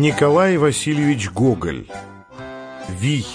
Николай Васильевич Гоголь. Вий.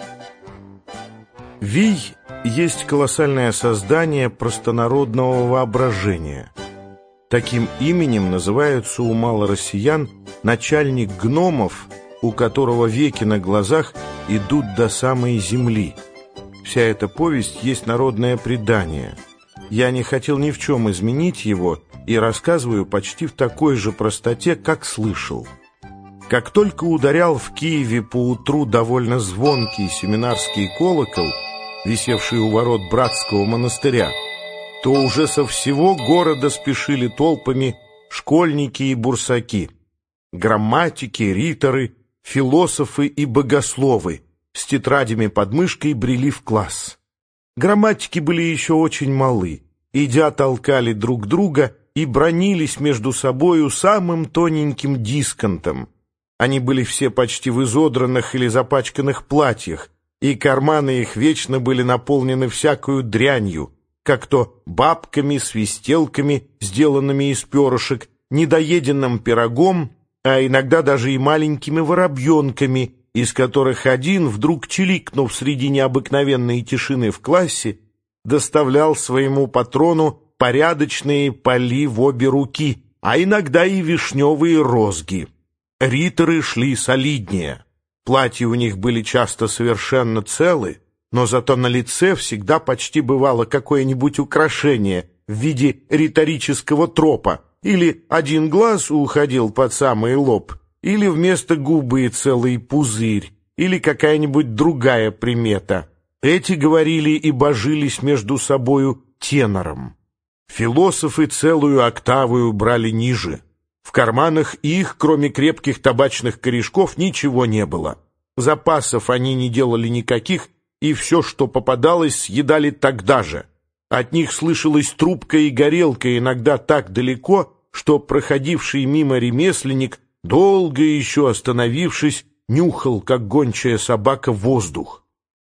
Вий есть колоссальное создание простонародного воображения. Таким именем называются у малороссиян начальник гномов, у которого веки на глазах идут до самой земли. Вся эта повесть есть народное предание. Я не хотел ни в чем изменить его и рассказываю почти в такой же простоте, как слышал. Как только ударял в Киеве поутру довольно звонкий семинарский колокол, висевший у ворот братского монастыря, то уже со всего города спешили толпами школьники и бурсаки, грамматики, риторы, философы и богословы с тетрадями под мышкой брели в класс. Грамматики были еще очень малы, идя толкали друг друга и бранились между собою самым тоненьким дисконтом. Они были все почти в изодранных или запачканных платьях, и карманы их вечно были наполнены всякою дрянью, как то бабками, свистелками, сделанными из перышек, недоеденным пирогом, а иногда даже и маленькими воробьенками, из которых один, вдруг чиликнув среди необыкновенной тишины в классе, доставлял своему патрону порядочные поли в обе руки, а иногда и вишневые розги. Риторы шли солиднее. Платья у них были часто совершенно целы, но зато на лице всегда почти бывало какое-нибудь украшение в виде риторического тропа, или один глаз уходил под самый лоб, или вместо губы целый пузырь, или какая-нибудь другая примета. Эти говорили и божились между собою тенором. Философы целую октаву брали ниже. В карманах их, кроме крепких табачных корешков, ничего не было. Запасов они не делали никаких, и все, что попадалось, съедали тогда же. От них слышалась трубка и горелка иногда так далеко, что проходивший мимо ремесленник, долго еще остановившись, нюхал, как гончая собака, воздух.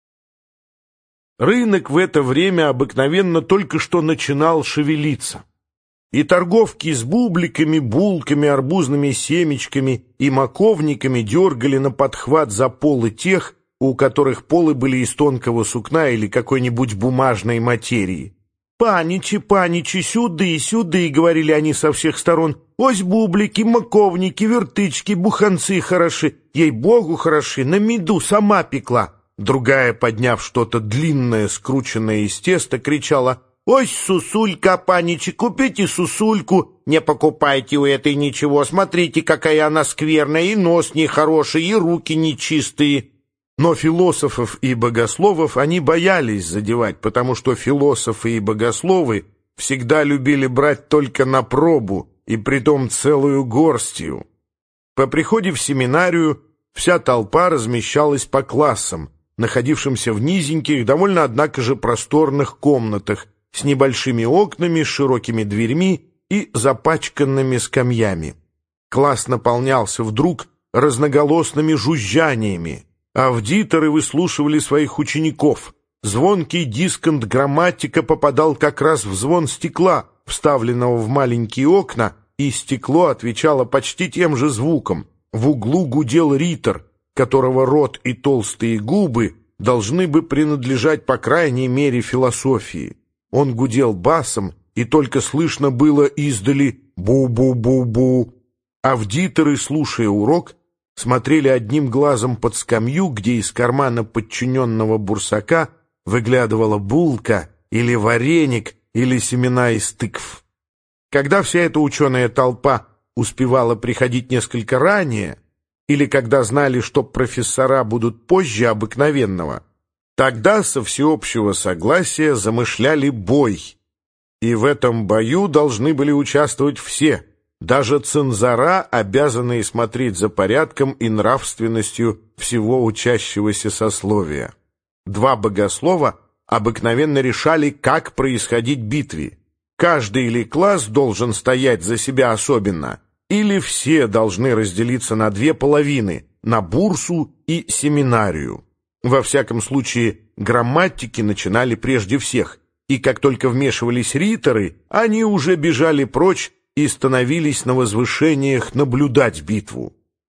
Рынок в это время обыкновенно только что начинал шевелиться. И торговки с бубликами, булками, арбузными семечками и маковниками дергали на подхват за полы тех, у которых полы были из тонкого сукна или какой-нибудь бумажной материи. «Паничи, паничи, сюды, сюды!» — говорили они со всех сторон. «Ось бублики, маковники, вертычки, буханцы хороши, ей-богу хороши, на меду сама пекла». Другая, подняв что-то длинное, скрученное из теста, кричала: «Ось сусулька, паничи, купите сусульку!» «Не покупайте у этой ничего, смотрите, какая она скверная, и нос нехороший, и руки нечистые». Но философов и богословов они боялись задевать, потому что философы и богословы всегда любили брать только на пробу, и притом целую горстью. По приходе в семинарию вся толпа размещалась по классам, находившимся в низеньких, довольно, однако же, просторных комнатах, с небольшими окнами, с широкими дверьми и запачканными скамьями. Класс наполнялся вдруг разноголосными жужжаниями. Аудиторы выслушивали своих учеников. Звонкий дисконт грамматика попадал как раз в звон стекла, вставленного в маленькие окна, и стекло отвечало почти тем же звуком. В углу гудел ритор, которого рот и толстые губы должны бы принадлежать по крайней мере философии. Он гудел басом, и только слышно было издали «бу-бу-бу-бу». Аудиторы, слушая урок, смотрели одним глазом под скамью, где из кармана подчиненного бурсака выглядывала булка или вареник или семена из тыкв. Когда вся эта ученая толпа успевала приходить несколько ранее, или когда знали, что профессора будут позже обыкновенного, тогда со всеобщего согласия замышляли бой. И в этом бою должны были участвовать все, даже цензора, обязанные смотреть за порядком и нравственностью всего учащегося сословия. Два богослова обыкновенно решали, как происходить битве. Каждый или класс должен стоять за себя особенно, или все должны разделиться на две половины, на бурсу и семинарию. Во всяком случае, грамматики начинали прежде всех, и как только вмешивались риторы, они уже бежали прочь и становились на возвышениях наблюдать битву.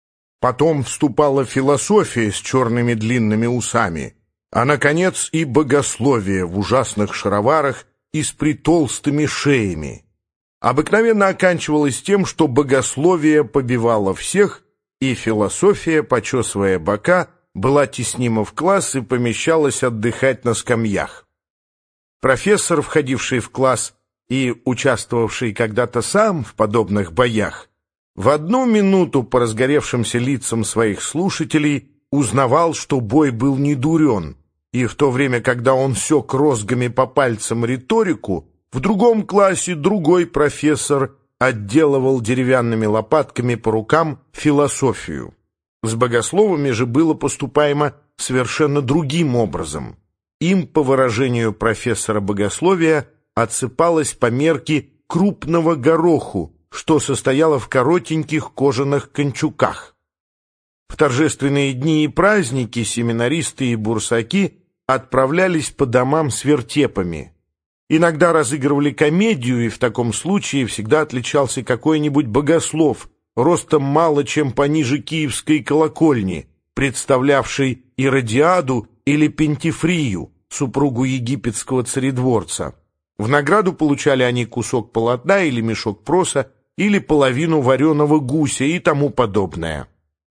Потом вступала философия с черными длинными усами, а, наконец, и богословие в ужасных шароварах и с притолстыми шеями. Обыкновенно оканчивалось тем, что богословие побивало всех, и философия, почесывая бока, была теснима в класс и помещалась отдыхать на скамьях. Профессор, входивший в класс и участвовавший когда-то сам в подобных боях, в одну минуту по разгоревшимся лицам своих слушателей узнавал, что бой был не дурен, и в то время, когда он сёк розгами по пальцам риторику, в другом классе другой профессор отделывал деревянными лопатками по рукам философию. С богословами же было поступаемо совершенно другим образом. Им, по выражению профессора богословия, отсыпалось по мерке крупного гороху, что состояло в коротеньких кожаных кончуках. В торжественные дни и праздники семинаристы и бурсаки отправлялись по домам с вертепами. Иногда разыгрывали комедию, и в таком случае всегда отличался какой-нибудь богослов, ростом мало чем пониже Киевской колокольни, представлявший Иродиаду или Пентифрию, супругу египетского царедворца. В награду получали они кусок полотна или мешок проса, или половину вареного гуся и тому подобное.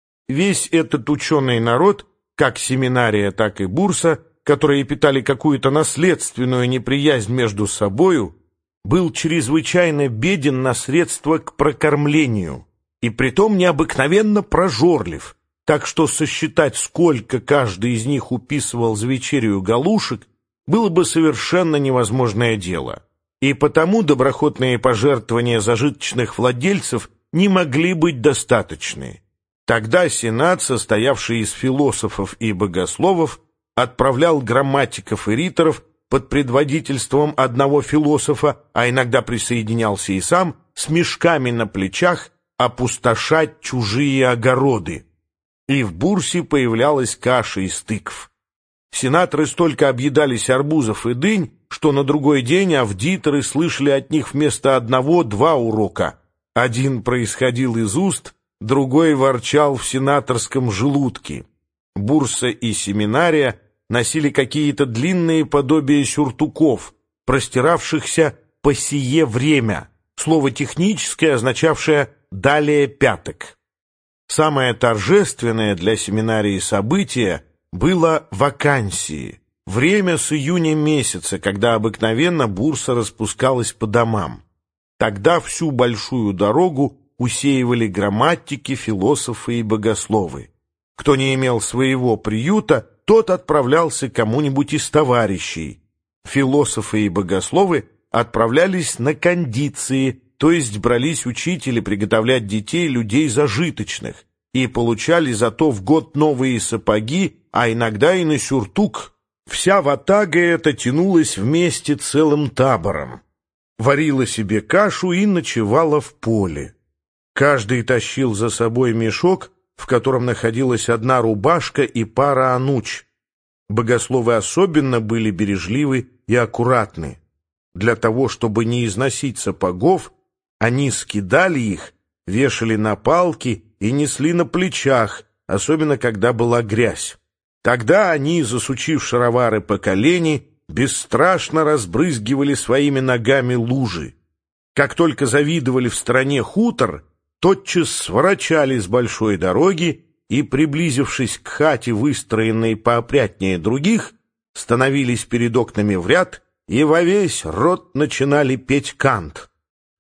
Весь этот ученый народ, как семинария, так и бурса, которые питали какую-то наследственную неприязнь между собою, был чрезвычайно беден на средства к прокормлению, и притом необыкновенно прожорлив, так что сосчитать, сколько каждый из них уписывал за вечерю галушек, было бы совершенно невозможное дело. И потому доброхотные пожертвования зажиточных владельцев не могли быть достаточны. Тогда Сенат, состоявший из философов и богословов, отправлял грамматиков и риторов под предводительством одного философа, а иногда присоединялся и сам, с мешками на плечах опустошать чужие огороды. И в бурсе появлялась каша из тыкв. Сенаторы столько объедались арбузов и дынь, что на другой день аудиторы слышали от них вместо одного 2 урока. Один происходил из уст, другой ворчал в сенаторском желудке. Бурса и семинария носили какие-то длинные подобия сюртуков, простиравшихся по сие время, слово техническое, означавшее «далее пяток». Самое торжественное для семинарии событие было вакансии, время с июня месяца, когда обыкновенно бурса распускалась по домам. Тогда всю большую дорогу усеивали грамматики, философы и богословы. Кто не имел своего приюта, тот отправлялся к кому-нибудь из товарищей. Философы и богословы отправлялись на кондиции, то есть брались учить или приготовлять детей людей зажиточных, и получали зато в год новые сапоги, а иногда и на сюртук. Вся ватага эта тянулась вместе целым табором, варила себе кашу и ночевала в поле. Каждый тащил за собой мешок, в котором находилась одна рубашка и пара ануч. Богословы особенно были бережливы и аккуратны. Для того, чтобы не износить сапогов, они скидали их, вешали на палки и несли на плечах, особенно когда была грязь. Тогда они, засучив шаровары по колени, бесстрашно разбрызгивали своими ногами лужи. Как только завидовали в стороне хутор, тотчас сворачали с большой дороги и, приблизившись к хате, выстроенной поопрятнее других, становились перед окнами в ряд и во весь рот начинали петь кант.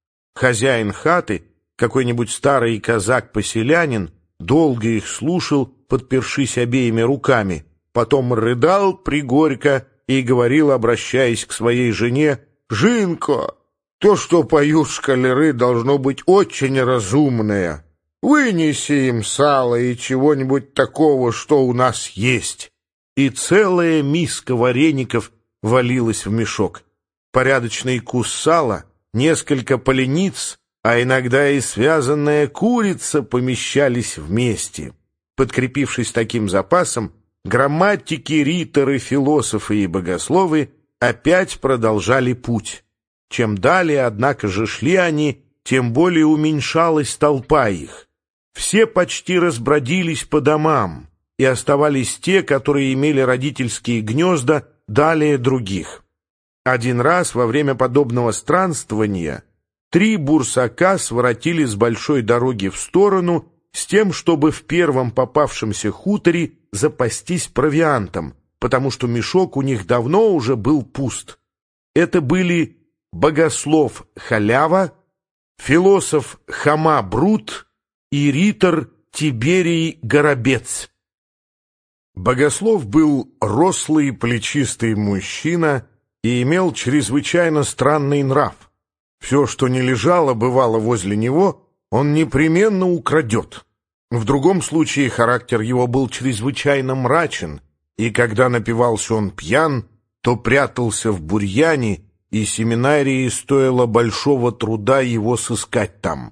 Хозяин хаты, какой-нибудь старый казак-поселянин, долго их слушал, подпершись обеими руками, потом рыдал пригорько и говорил, обращаясь к своей жене: «Жинко, то, что поют школяры, должно быть очень разумное. Вынеси им сало и чего-нибудь такого, что у нас есть». И целая миска вареников валилась в мешок. Порядочный кус сала, несколько полениц, а иногда и связанная курица помещались вместе. Подкрепившись таким запасом, грамматики, риторы, философы и богословы опять продолжали путь. Чем далее, однако же, шли они, тем более уменьшалась толпа их. Все почти разбродились по домам, и оставались те, которые имели родительские гнезда далее других. Один раз во время подобного странствования 3 бурсака своротили с большой дороги в сторону с тем, чтобы в первом попавшемся хуторе запастись провиантом, потому что мешок у них давно уже был пуст. Это были Богослов Халява, философ Хома Брут и ритор Тиберий Горобец. Богослов был рослый плечистый мужчина и имел чрезвычайно странный нрав. Все, что не лежало, бывало возле него, он непременно украдет. В другом случае характер его был чрезвычайно мрачен, и когда напивался он пьян, то прятался в бурьяне, и семинарии стоило большого труда его сыскать там.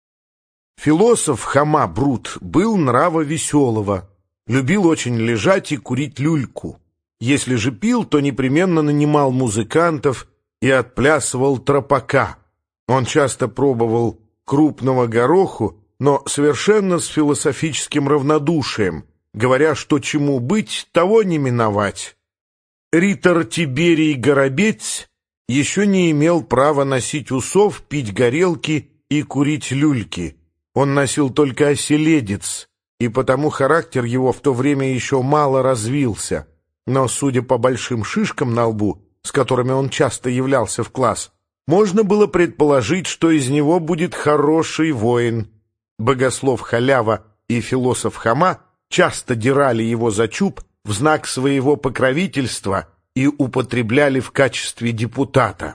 Философ Хома Брут был нрава веселого, любил очень лежать и курить люльку. Если же пил, то непременно нанимал музыкантов и отплясывал тропака. Он часто пробовал крупного гороху, но совершенно с философическим равнодушием, говоря, что чему быть, того не миновать. Ритор Тиберий Горобец еще не имел права носить усов, пить горелки и курить люльки. Он носил только оселедец, и потому характер его в то время еще мало развился. Но, судя по большим шишкам на лбу, с которыми он часто являлся в класс, можно было предположить, что из него будет хороший воин. Богослов Халява и философ Хома часто дирали его за чуб в знак своего покровительства и употребляли в качестве депутата.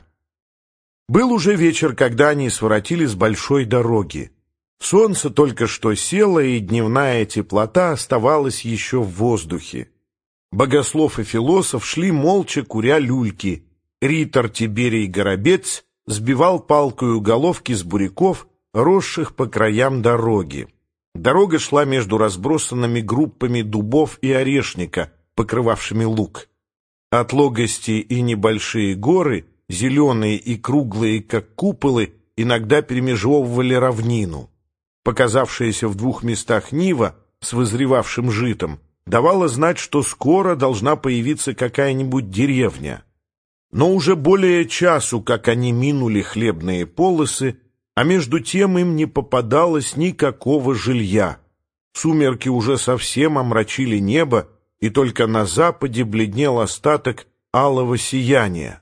Был уже вечер, когда они своротили с большой дороги. Солнце только что село, и дневная теплота оставалась еще в воздухе. Богослов и философ шли молча, куря люльки. Ритор Тиберий Горобец сбивал палкою головки с буряков, росших по краям дороги. Дорога шла между разбросанными группами дубов и орешника, покрывавшими луг. Отлогости и небольшие горы, зеленые и круглые, как куполы, иногда перемежевывали равнину. Показавшаяся в 2 местах нива с вызревавшим житом давала знать, что скоро должна появиться какая-нибудь деревня. Но уже более часу, как они минули хлебные полосы, а между тем им не попадалось никакого жилья. Сумерки уже совсем омрачили небо, и только на западе бледнел остаток алого сияния.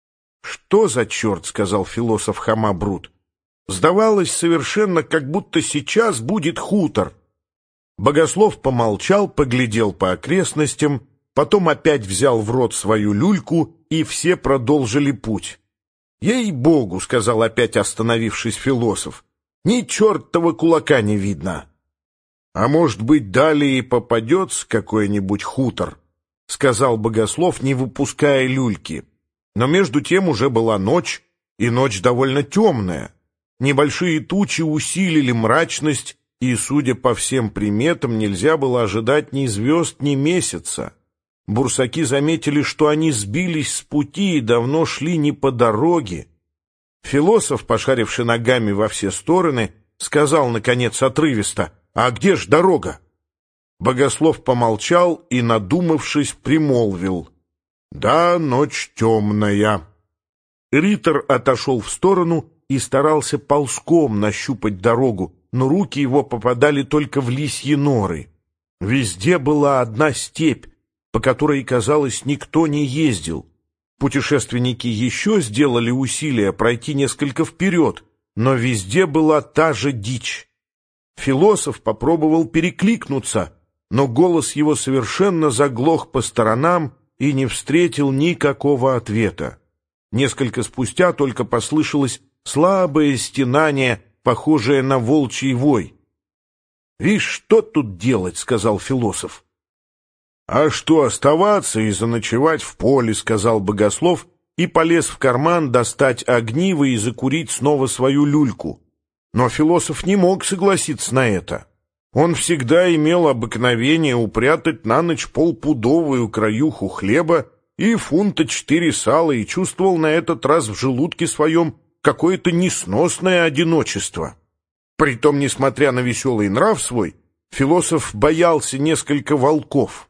«Что за черт?» — сказал философ Хома Брут. «Сдавалось совершенно, как будто сейчас будет хутор». Богослов помолчал, поглядел по окрестностям, потом опять взял в рот свою люльку, и все продолжили путь. «Ей-богу», — сказал опять остановившись философ, — «ни чертова кулака не видно». «А может быть, далее и попадется какой-нибудь хутор», — сказал Богослов, не выпуская люльки. Но между тем уже была ночь, и ночь довольно темная. Небольшие тучи усилили мрачность, и, судя по всем приметам, нельзя было ожидать ни звезд, ни месяца. Бурсаки заметили, что они сбились с пути и давно шли не по дороге. Философ, пошаривший ногами во все стороны, сказал, наконец, отрывисто: «А где ж дорога?» Богослов помолчал и, надумавшись, примолвил: «Да, ночь темная». Ритор отошел в сторону и старался ползком нащупать дорогу, но руки его попадали только в лисьи норы. Везде была одна степь, по которой, казалось, никто не ездил. Путешественники еще сделали усилия пройти несколько вперед, но везде была та же дичь. Философ попробовал перекликнуться, но голос его совершенно заглох по сторонам и не встретил никакого ответа. Несколько спустя только послышалось слабое стенание, похожее на волчий вой. «Вишь, что тут делать?» — сказал философ. «А что, оставаться и заночевать в поле?» — сказал Богослов и полез в карман достать огниво и закурить снова свою люльку. Но философ не мог согласиться на это. Он всегда имел обыкновение упрятать на ночь полпудовую краюху хлеба и фунта 4 сала и чувствовал на этот раз в желудке своем какое-то несносное одиночество. Притом, несмотря на веселый нрав свой, философ боялся несколько волков.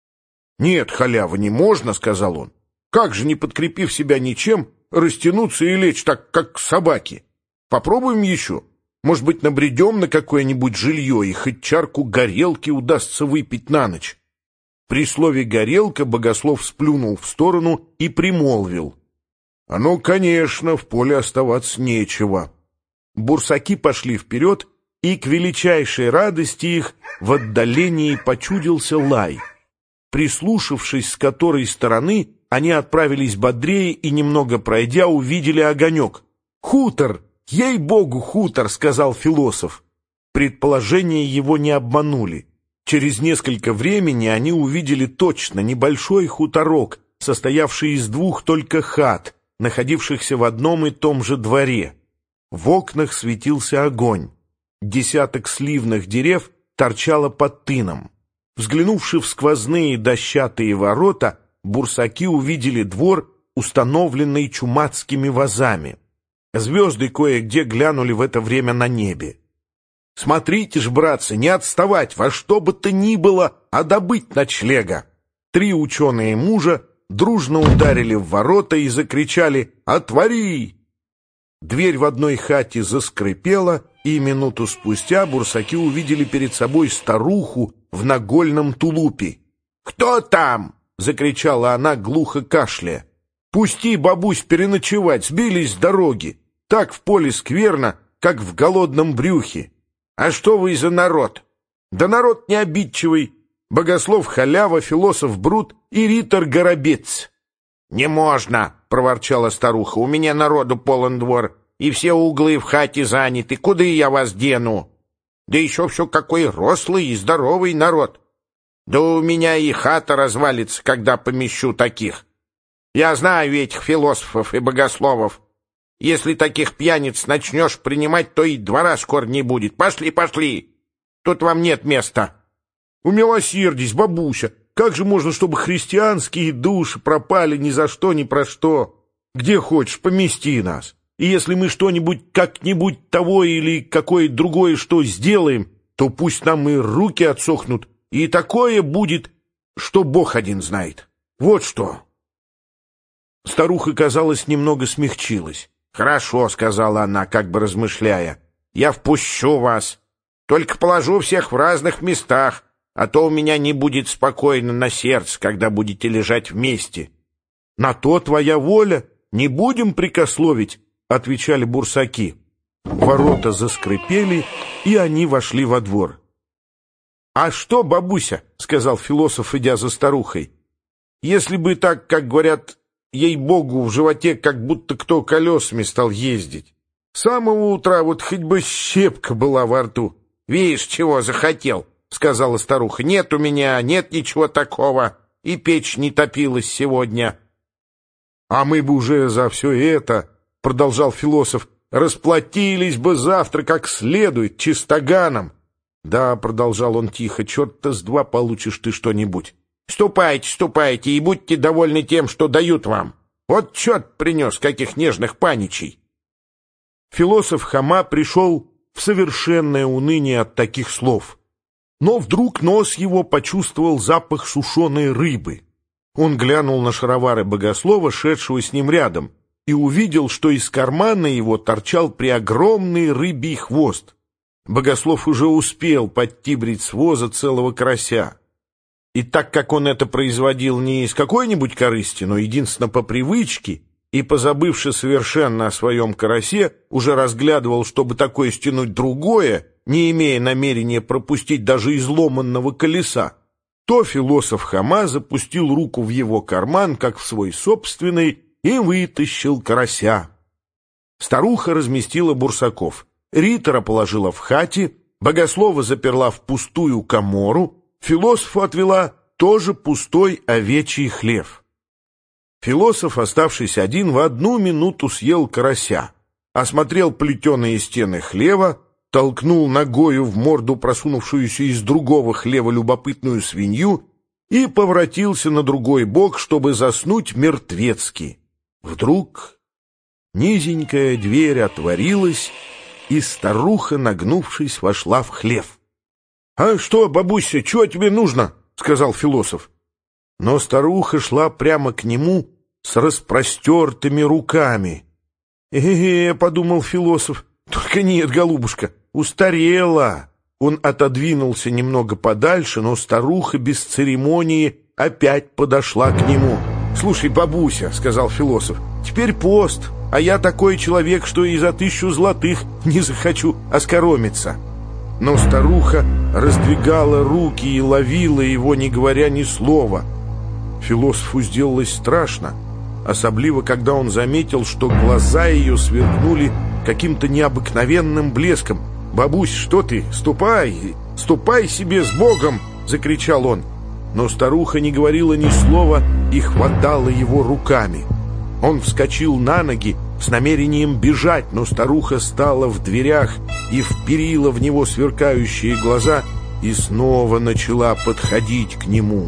«Нет, халява, не можно», — сказал он. «Как же, не подкрепив себя ничем, растянуться и лечь так, как собаки? Попробуем еще. Может быть, набредем на какое-нибудь жилье, и хоть чарку горелки удастся выпить на ночь». При слове «горелка» Богослов сплюнул в сторону и примолвил: «А ну, конечно, в поле оставаться нечего». Бурсаки пошли вперед, и к величайшей радости их в отдалении почудился лай. Прислушавшись, с которой стороны, они отправились бодрее и, немного пройдя, увидели огонек. «Хутор! Ей-богу, хутор!» — сказал философ. Предположения его не обманули. Через несколько времени они увидели точно небольшой хуторок, состоявший из двух только хат, находившихся в одном и том же дворе. В окнах светился огонь. Десяток сливных дерев торчало под тыном. Взглянувши в сквозные дощатые ворота, бурсаки увидели двор, установленный чумацкими вазами. Звезды кое-где глянули в это время на небе. «Смотрите ж, братцы, не отставать, во что бы то ни было, а добыть ночлега!» 3 ученые мужа дружно ударили в ворота и закричали: «Отвори!» Дверь в одной хате заскрипела, и минуту спустя бурсаки увидели перед собой старуху в нагольном тулупе. «Кто там?» — закричала она, глухо кашляя. «Пусти, бабусь, переночевать, сбились с дороги. Так в поле скверно, как в голодном брюхе». «А что вы за народ?» «Да народ не обидчивый. Богослов халява, философ брут и ритор горобец». «Не можно!» — проворчала старуха. «У меня народу полон двор, и все углы в хате заняты. Куда я вас дену? Да еще все какой рослый и здоровый народ. Да у меня и хата развалится, когда помещу таких. Я знаю этих философов и богословов. Если таких пьяниц начнешь принимать, то и двора скоро не будет. Пошли, пошли! Тут вам нет места». «Умилосердись, бабуся! Как же можно, чтобы христианские души пропали ни за что, ни про что? Где хочешь, помести нас. И если мы что-нибудь, как-нибудь того или какое другое что сделаем, то пусть нам и руки отсохнут, и такое будет, что Бог один знает. Вот что». Старуха, казалось, немного смягчилась. «Хорошо», — сказала она, как бы размышляя, — «я впущу вас. Только положу всех в разных местах, а то у меня не будет спокойно на сердце, когда будете лежать вместе». «На то твоя воля, не будем прекословить», — отвечали бурсаки. Ворота заскрипели, и они вошли во двор. «А что, бабуся?» — сказал философ, идя за старухой. «Если бы так, как говорят, ей-богу, в животе как будто кто колесами стал ездить. С самого утра вот хоть бы щепка была во рту». «Видишь, чего захотел?» — сказала старуха. «Нет у меня, нет ничего такого, и печь не топилась сегодня». «А мы бы уже за все это, — продолжал философ, — расплатились бы завтра как следует, чистоганом». «Да, — продолжал он тихо, — черт-то с два получишь ты что-нибудь. Ступайте, ступайте и будьте довольны тем, что дают вам. Вот черт принес каких нежных паничей». Философ Хома пришел в совершенное уныние от таких слов. Но вдруг нос его почувствовал запах сушеной рыбы. Он глянул на шаровары богослова, шедшего с ним рядом, и увидел, что из кармана его торчал преогромный рыбий хвост. Богослов уже успел подтибрить с воза целого карася. И так как он это производил не из какой-нибудь корысти, но единственно по привычке, и, позабывши совершенно о своем карасе, уже разглядывал, чтобы такое стянуть другое, не имея намерения пропустить даже изломанного колеса, то философ Хома запустил руку в его карман, как в свой собственный, и вытащил карася. Старуха разместила бурсаков, ритора положила в хате, богослова заперла в пустую камору, философу отвела тоже пустой овечий хлев. Философ, оставшись один, в 1 минуту съел карася, осмотрел плетеные стены хлева, толкнул ногою в морду просунувшуюся из другого хлева любопытную свинью и поворотился на другой бок, чтобы заснуть мертвецки. Вдруг низенькая дверь отворилась, и старуха, нагнувшись, вошла в хлев. «А что, бабуся, чего тебе нужно?» — сказал философ. Но старуха шла прямо к нему с распростертыми руками. Подумал философ, — «только нет, голубушка, устарела». Он отодвинулся немного подальше, но старуха без церемонии опять подошла к нему. «Слушай, бабуся, — сказал философ, — теперь пост, а я такой человек, что и за 1000 златых не захочу оскоромиться». Но старуха раздвигала руки и ловила его, не говоря ни слова. Философу сделалось страшно, особливо когда он заметил, что глаза ее сверкнули каким-то необыкновенным блеском. «Бабусь, что ты? Ступай! Ступай себе с Богом!» — закричал он. Но старуха не говорила ни слова и хватала его руками. Он вскочил на ноги с намерением бежать, но старуха стала в дверях и вперила в него сверкающие глаза и снова начала подходить к нему.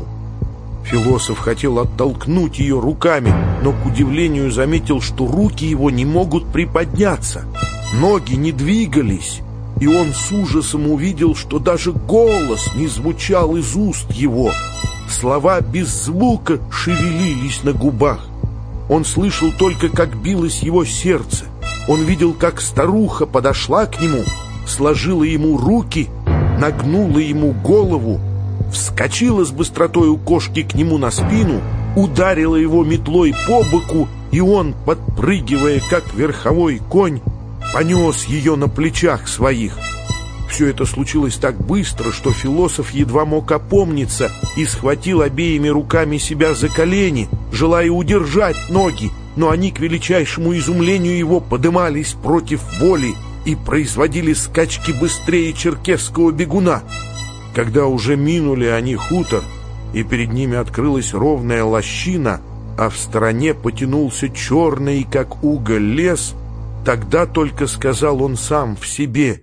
Философ хотел оттолкнуть ее руками, но, к удивлению, заметил, что руки его не могут приподняться, ноги не двигались, и он с ужасом увидел, что даже голос не звучал из уст его. Слова без звука шевелились на губах. Он слышал только, как билось его сердце. Он видел, как старуха подошла к нему, сложила ему руки, нагнула ему голову, вскочила с быстротой у кошки к нему на спину, ударила его метлой по боку, и он, подпрыгивая, как верховой конь, понес ее на плечах своих. Все это случилось так быстро, что философ едва мог опомниться и схватил обеими руками себя за колени, желая удержать ноги, но они, к величайшему изумлению его, подымались против воли и производили скачки быстрее черкесского бегуна. Когда уже минули они хутор, и перед ними открылась ровная лощина, а в стороне потянулся черный, как уголь, лес, тогда только сказал он сам в себе: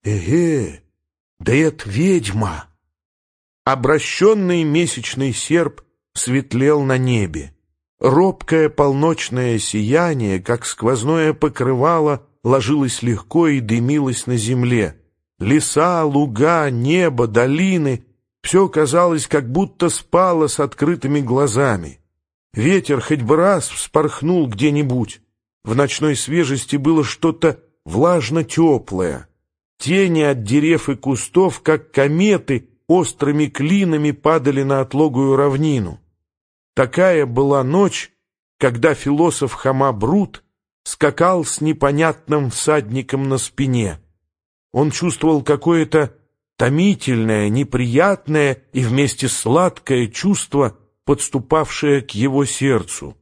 да это ведьма!» Обращенный месячный серп светлел на небе. Робкое полночное сияние, как сквозное покрывало, ложилось легко и дымилось на земле. Леса, луга, небо, долины — все казалось, как будто спало с открытыми глазами. Ветер хоть бы раз вспорхнул где-нибудь. В ночной свежести было что-то влажно-теплое. Тени от дерев и кустов, как кометы, острыми клинами падали на отлогую равнину. Такая была ночь, когда философ Хома Брут скакал с непонятным всадником на спине. Он чувствовал какое-то томительное, неприятное и вместе сладкое чувство, подступавшее к его сердцу.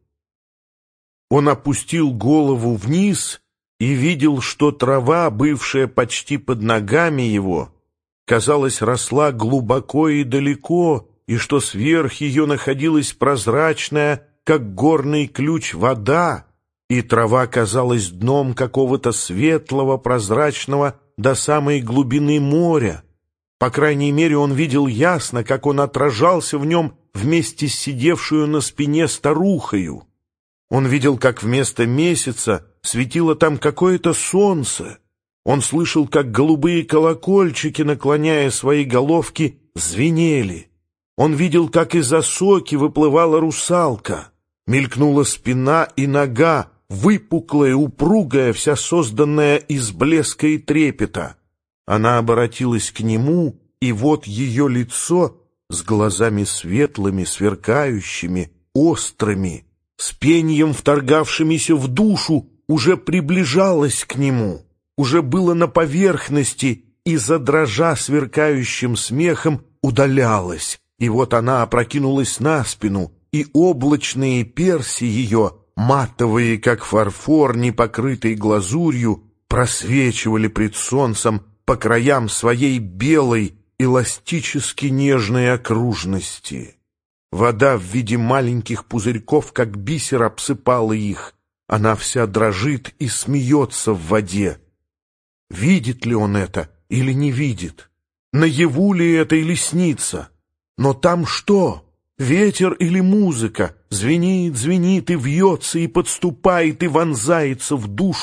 Он опустил голову вниз и видел, что трава, бывшая почти под ногами его, казалось, росла глубоко и далеко, и что сверх ее находилась прозрачная, как горный ключ, вода, и трава казалась дном какого-то светлого, прозрачного до самой глубины моря. По крайней мере, он видел ясно, как он отражался в нем вместе с сидевшую на спине старухою. Он видел, как вместо месяца светило там какое-то солнце. Он слышал, как голубые колокольчики, наклоняя свои головки, звенели. Он видел, как из осоки выплывала русалка. Мелькнула спина и нога, выпуклая, упругая, вся созданная из блеска и трепета. Она оборотилась к нему, и вот ее лицо с глазами светлыми, сверкающими, острыми, с пением, вторгавшимися в душу, уже приближалось к нему, уже было на поверхности и, задрожа сверкающим смехом, удалялось. И вот она опрокинулась на спину, и облачные перси ее, матовые, как фарфор, не покрытый глазурью, просвечивали пред солнцем по краям своей белой, эластически нежной окружности. Вода в виде маленьких пузырьков, как бисер, обсыпала их. Она вся дрожит и смеется в воде. Видит ли он это или не видит? Наяву ли это или снится? Но там что? Ветер или музыка? Звенит, звенит и вьется, и подступает, и вонзается в душу,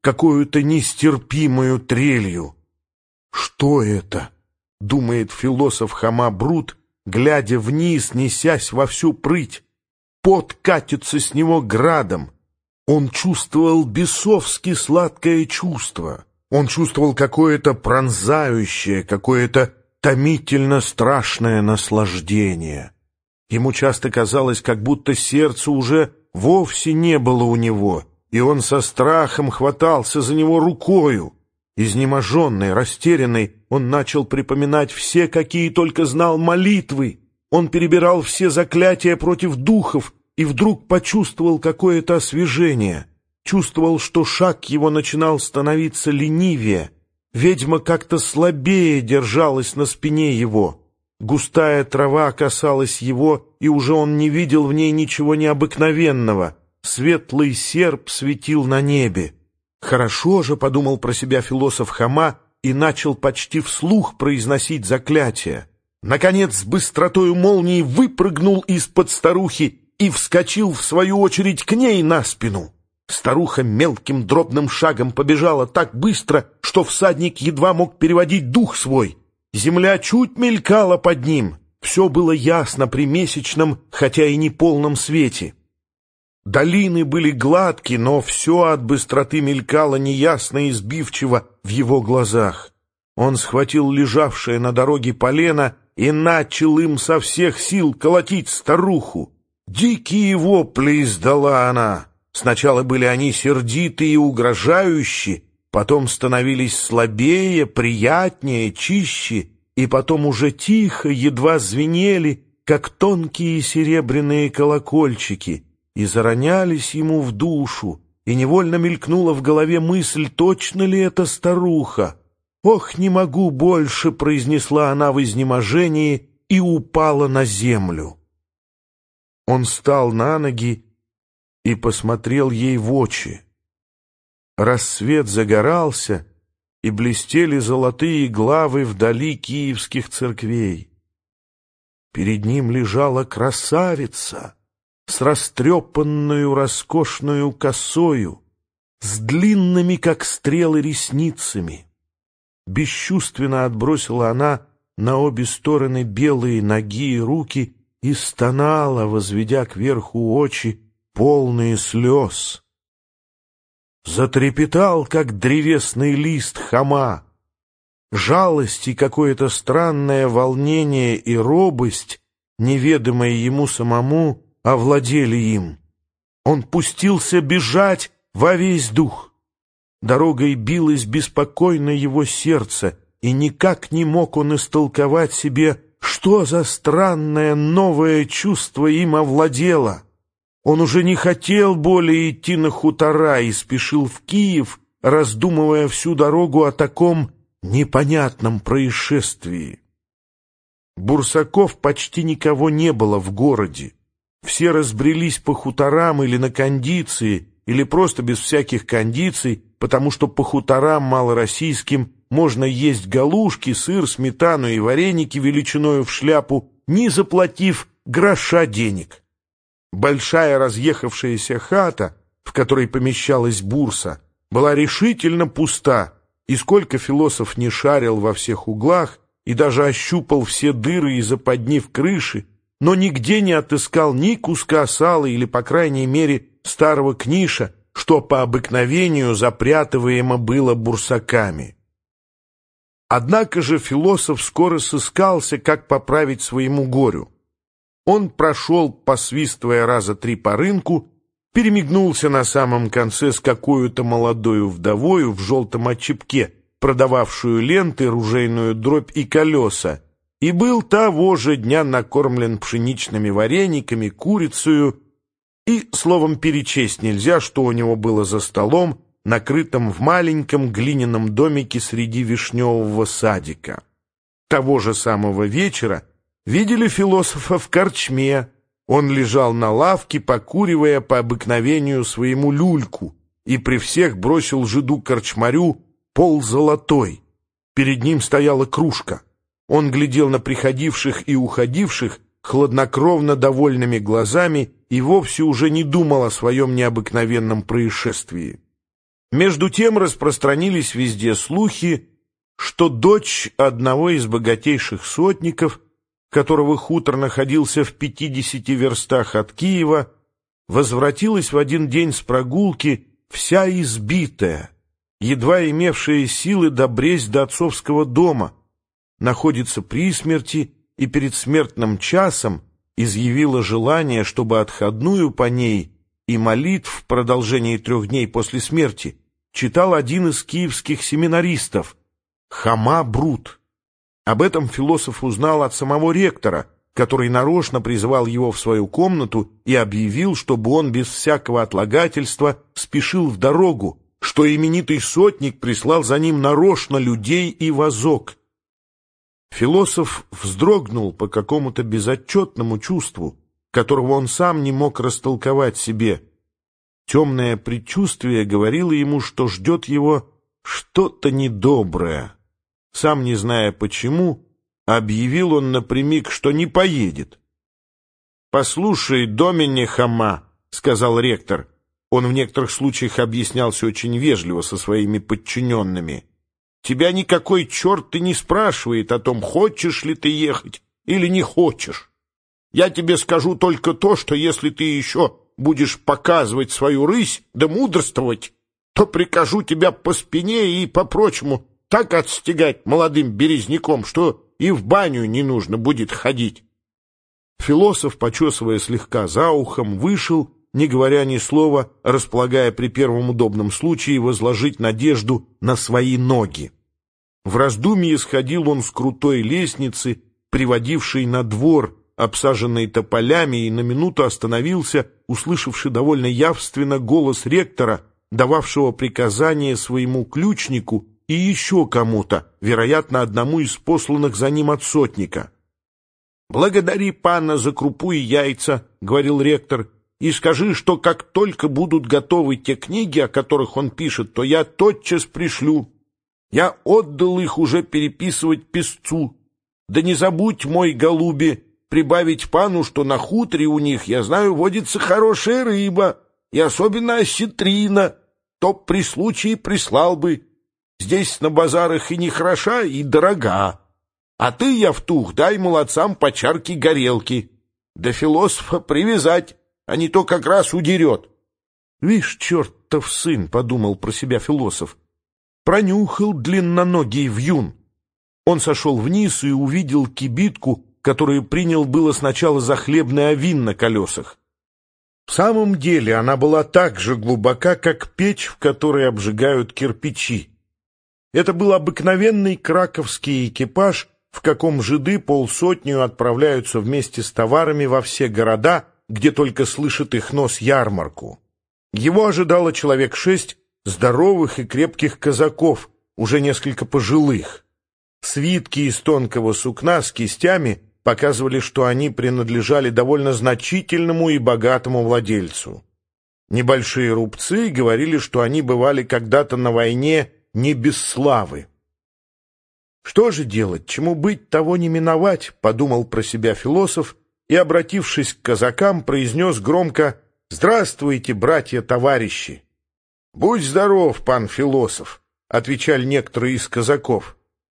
какую-то нестерпимую трелью. «Что это?» — думает философ Хома Брут, глядя вниз, несясь во всю прыть. Пот катится с него градом. Он чувствовал бесовски сладкое чувство. Он чувствовал какое-то пронзающее, какое-то томительно страшное наслаждение. Ему часто казалось, как будто сердце уже вовсе не было у него, и он со страхом хватался за него рукою. Изнеможенный, растерянный, он начал припоминать все, какие только знал молитвы. Он перебирал все заклятия против духов и вдруг почувствовал какое-то освежение. Чувствовал, что шаг его начинал становиться ленивее. Ведьма как-то слабее держалась на спине его. Густая трава касалась его, и уже он не видел в ней ничего необыкновенного. Светлый серп светил на небе. «Хорошо же», — подумал про себя философ Хома и начал почти вслух произносить заклятие. Наконец, с быстротою молнии выпрыгнул из-под старухи и вскочил, в свою очередь, к ней на спину. Старуха мелким дробным шагом побежала так быстро, что всадник едва мог переводить дух свой. Земля чуть мелькала под ним. Все было ясно при месячном, хотя и неполном свете. Долины были гладки, но все от быстроты мелькало неясно и сбивчиво в его глазах. Он схватил лежавшее на дороге полено и начал им со всех сил колотить старуху. Дикие вопли издала она. Сначала были они сердитые и угрожающие, потом становились слабее, приятнее, чище, и потом уже тихо, едва звенели, как тонкие серебряные колокольчики, и заронялись ему в душу, и невольно мелькнула в голове мысль, точно ли это старуха. «Ох, не могу больше!» — произнесла она в изнеможении и упала на землю. Он встал на ноги и посмотрел ей в очи. Рассвет загорался, и блестели золотые главы вдали киевских церквей. Перед ним лежала красавица с растрепанную роскошную косою, с длинными, как стрелы, ресницами. Бесчувственно отбросила она на обе стороны белые ноги и руки и стонала, возведя кверху очи, полные слез. Затрепетал, как древесный лист, Хома. Жалость и какое-то странное волнение и робость, неведомые ему самому, овладели им. Он пустился бежать во весь дух. Дорогой билось беспокойно его сердце, и никак не мог он истолковать себе, что за странное новое чувство им овладело. Он уже не хотел более идти на хутора и спешил в Киев, раздумывая всю дорогу о таком непонятном происшествии. Бурсаков почти никого не было в городе. Все разбрелись по хуторам или на кондиции, или просто без всяких кондиций, потому что по хуторам малороссийским можно есть галушки, сыр, сметану и вареники величиною в шляпу, не заплатив гроша денег. Большая разъехавшаяся хата, в которой помещалась бурса, была решительно пуста, и сколько философ не шарил во всех углах и даже ощупал все дыры и западни в крыше, но нигде не отыскал ни куска сала или, по крайней мере, старого книша, что по обыкновению запрятываемо было бурсаками. Однако же философ скоро сыскался, как поправить своему горю. Он прошел, посвистывая раза 3 по рынку, перемигнулся на самом конце с какой-то молодою вдовою в желтом очепке, продававшую ленты, ружейную дробь и колеса, и был того же дня накормлен пшеничными варениками, курицею, и, словом, перечесть нельзя, что у него было за столом, накрытым в маленьком глиняном домике среди вишневого садика. Того же самого вечера видели философа в корчме. Он лежал на лавке, покуривая по обыкновению своему люльку, и при всех бросил жиду-корчмарю ползолотой. Перед ним стояла кружка. Он глядел на приходивших и уходивших хладнокровно довольными глазами и вовсе уже не думал о своем необыкновенном происшествии. Между тем распространились везде слухи, что дочь одного из богатейших сотников, которого хутор находился в 50 верстах от Киева, возвратилась в один день с прогулки вся избитая, едва имевшая силы добресть до отцовского дома, находится при смерти и перед смертным часом изъявила желание, чтобы отходную по ней и молитв в продолжении 3 дней после смерти читал один из киевских семинаристов, Хома Брут. Об этом философ узнал от самого ректора, который нарочно призвал его в свою комнату и объявил, чтобы он без всякого отлагательства спешил в дорогу, что именитый сотник прислал за ним нарочно людей и вазок. Философ вздрогнул по какому-то безотчетному чувству, которого он сам не мог растолковать себе. Темное предчувствие говорило ему, что ждет его что-то недоброе. Сам не зная почему, объявил он напрямик, что не поедет. «Послушай, Домине Хома», — сказал ректор, он в некоторых случаях объяснялся очень вежливо со своими подчиненными, «тебя никакой черт и не спрашивает о том, хочешь ли ты ехать или не хочешь. Я тебе скажу только то, что если ты еще будешь показывать свою рысь да мудрствовать, то прикажу тебя по спине и по-прочему так отстегать молодым березняком, что и в баню не нужно будет ходить». Философ, почесывая слегка за ухом, вышел, не говоря ни слова, располагая при первом удобном случае возложить надежду на свои ноги. В раздумье сходил он с крутой лестницы, приводившей на двор, обсаженный тополями, и на минуту остановился, услышавший довольно явственно голос ректора, дававшего приказание своему ключнику и еще кому-то, вероятно, одному из посланных за ним от сотника. «Благодари пана за крупу и яйца», — говорил ректор, «и скажи, что как только будут готовы те книги, о которых он пишет, то я тотчас пришлю. Я отдал их уже переписывать писцу. Да не забудь, мой голубе, прибавить пану, что на хуторе у них, я знаю, водится хорошая рыба, и особенно осетрина, то при случае прислал бы. Здесь на базарах и не хороша, и дорога. А ты, Явтух, дай молодцам по чарке горелки. Да философа привязать, а не то как раз удерет». «Вишь, чертов сын», — подумал про себя философ, — пронюхал длинноногий вьюн. Он сошел вниз и увидел кибитку, которую принял было сначала за хлебный авин на колесах. В самом деле она была так же глубока, как печь, в которой обжигают кирпичи. Это был обыкновенный краковский экипаж, в каком жиды полсотню отправляются вместе с товарами во все города, где только слышит их нос ярмарку. Его ожидало человек 6 здоровых и крепких казаков, уже несколько пожилых. Свитки из тонкого сукна с кистями показывали, что они принадлежали довольно значительному и богатому владельцу. Небольшие рубцы говорили, что они бывали когда-то на войне не без славы. «Что же делать, чему быть, того не миновать», — подумал про себя философ и, обратившись к казакам, произнес громко: «Здравствуйте, братья-товарищи!» «Будь здоров, пан философ», — отвечали некоторые из казаков.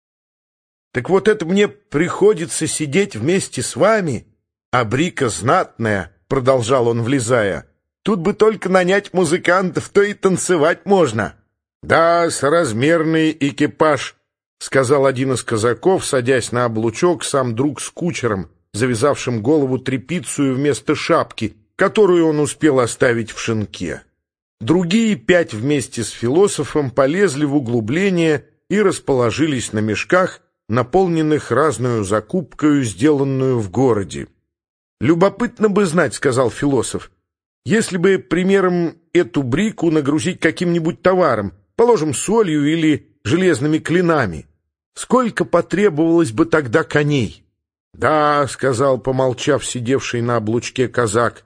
«Так вот это мне приходится сидеть вместе с вами, а брика знатная», — продолжал он, влезая. «Тут бы только нанять музыкантов, то и танцевать можно». «Да, соразмерный экипаж», — сказал один из казаков, садясь на облучок, сам друг с кучером, завязавшим голову тряпицу вместо шапки, которую он успел оставить в шинке. Другие 5 вместе с философом полезли в углубление и расположились на мешках, наполненных разную закупкою, сделанную в городе. «Любопытно бы знать, — сказал философ, — если бы, примером, эту брику нагрузить каким-нибудь товаром, положим, солью или железными клинами, сколько потребовалось бы тогда коней?» «Да, — сказал, помолчав, сидевший на облучке казак,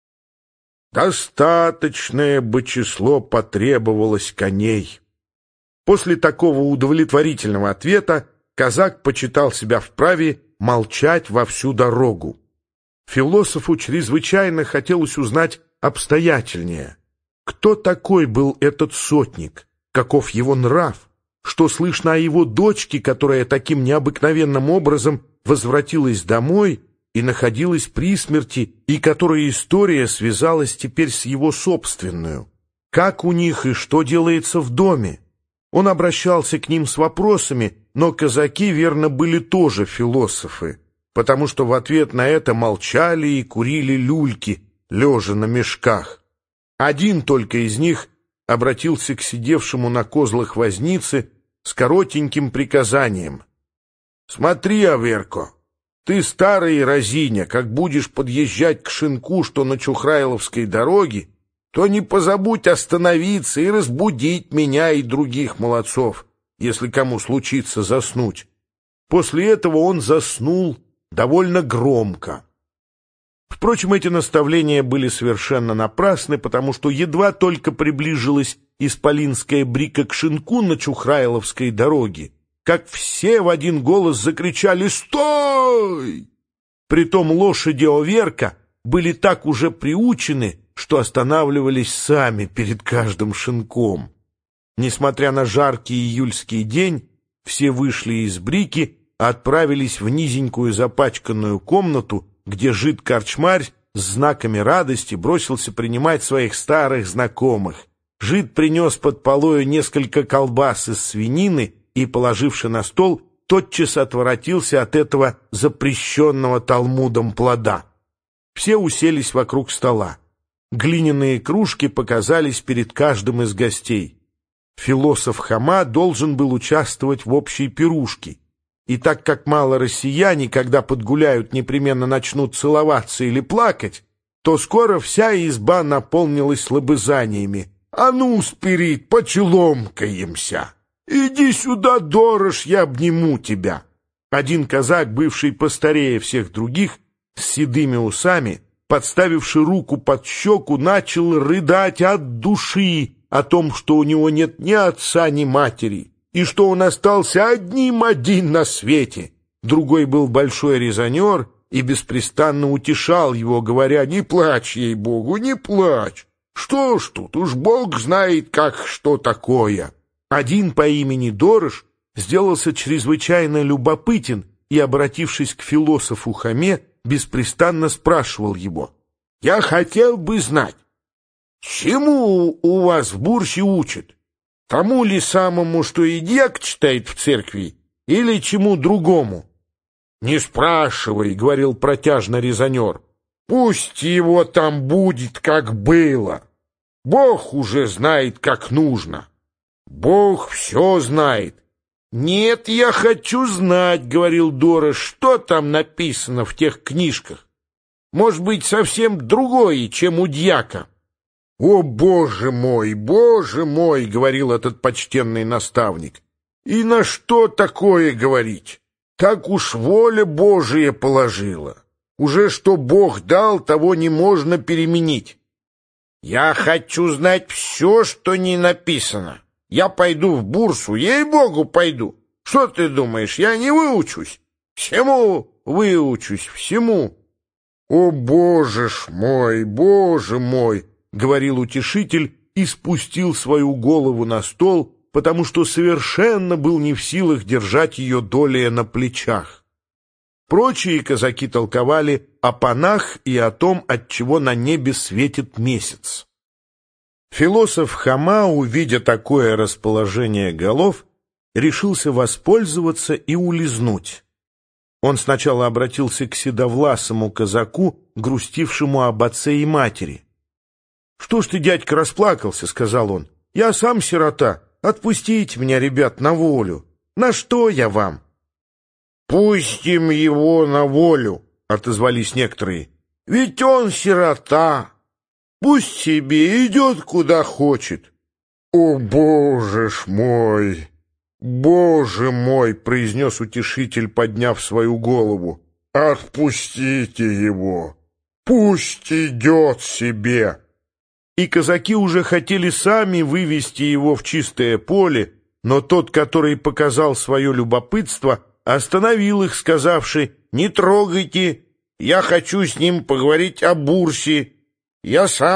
— достаточное бы число потребовалось коней». После такого удовлетворительного ответа казак почитал себя вправе молчать во всю дорогу. Философу чрезвычайно хотелось узнать обстоятельнее, Кто такой был этот сотник? Каков его нрав? Что слышно о его дочке, которая таким необыкновенным образом возвратилась домой и находилась при смерти, и которая история связалась теперь с его собственную? Как у них и что делается в доме? Он обращался к ним с вопросами, но казаки, верно, были тоже философы, потому что в ответ на это молчали и курили люльки, лежа на мешках. Один только из них обратился к сидевшему на козлах вознице с коротеньким приказанием. «Смотри, Аверко, ты старый разиня, как будешь подъезжать к шинку, что на Чухрайловской дороге, то не позабудь остановиться и разбудить меня и других молодцов, если кому случится заснуть». После этого он заснул довольно громко. Впрочем, эти наставления были совершенно напрасны, потому что едва только приближилась исполинская брика к шинку на Чухрайловской дороге, как все в один голос закричали «Стой!». Притом лошади Оверка были так уже приучены, что останавливались сами перед каждым шинком. Несмотря на жаркий июльский день, все вышли из брики, отправились в низенькую запачканную комнату, где жид-корчмарь с знаками радости бросился принимать своих старых знакомых. Жид принес под полою несколько колбас из свинины и, положивши на стол, тотчас отворотился от этого запрещенного Талмудом плода. Все уселись вокруг стола. Глиняные кружки показались перед каждым из гостей. Философ Хома должен был участвовать в общей пирушке. И так как мало россияне, когда подгуляют, непременно начнут целоваться или плакать, то скоро вся изба наполнилась лобызаниями. «А ну, Спирит, почеломкаемся! Иди сюда, Дорож, я обниму тебя!» Один казак, бывший постарее всех других, с седыми усами, подставивши руку под щеку, начал рыдать от души о том, что у него нет ни отца, ни матери, и что он остался один на свете. Другой был большой резонер и беспрестанно утешал его, говоря: «Не плачь, ей-богу, не плачь! Что ж тут, уж Бог знает, как что такое!» Один по имени Дорож сделался чрезвычайно любопытен и, обратившись к философу Хоме, беспрестанно спрашивал его: «Я хотел бы знать, чему у вас в Бурсе учат? Тому ли самому, что и дьяк читает в церкви, или чему другому?» «Не спрашивай», — говорил протяжно резонер, — «пусть его там будет, как было. Бог уже знает, как нужно. Бог все знает». «Нет, я хочу знать», — говорил Дорож, — «что там написано в тех книжках? Может быть, совсем другое, чем у дьяка». «О, Боже мой, — говорил этот почтенный наставник, — и на что такое говорить? Так уж воля Божия положила. Уже что Бог дал, того не можно переменить». «Я хочу знать все, что не написано. Я пойду в Бурсу, ей-богу, пойду. Что ты думаешь, я не выучусь? Всему выучусь, всему». «О, Боже ж мой, Боже мой!» — говорил утешитель и спустил свою голову на стол, потому что совершенно был не в силах держать ее долее на плечах. Прочие казаки толковали о панах и о том, отчего на небе светит месяц. Философ Хома, увидя такое расположение голов, решился воспользоваться и улизнуть. Он сначала обратился к седовласому казаку, грустившему об отце и матери. «Что ж ты, дядька, расплакался?» — сказал он. «Я сам сирота. Отпустите меня, ребят, на волю. На что я вам?» «Пустим его на волю», — отозвались некоторые. «Ведь он сирота. Пусть себе идет куда хочет». «О, Боже ж мой! Боже мой!» — произнес утешитель, подняв свою голову. «Отпустите его! Пусть идет себе!» И казаки уже хотели сами вывести его в чистое поле, но тот, который показал свое любопытство, остановил их, сказавши: «Не трогайте, я хочу с ним поговорить о Бурсе. Я сам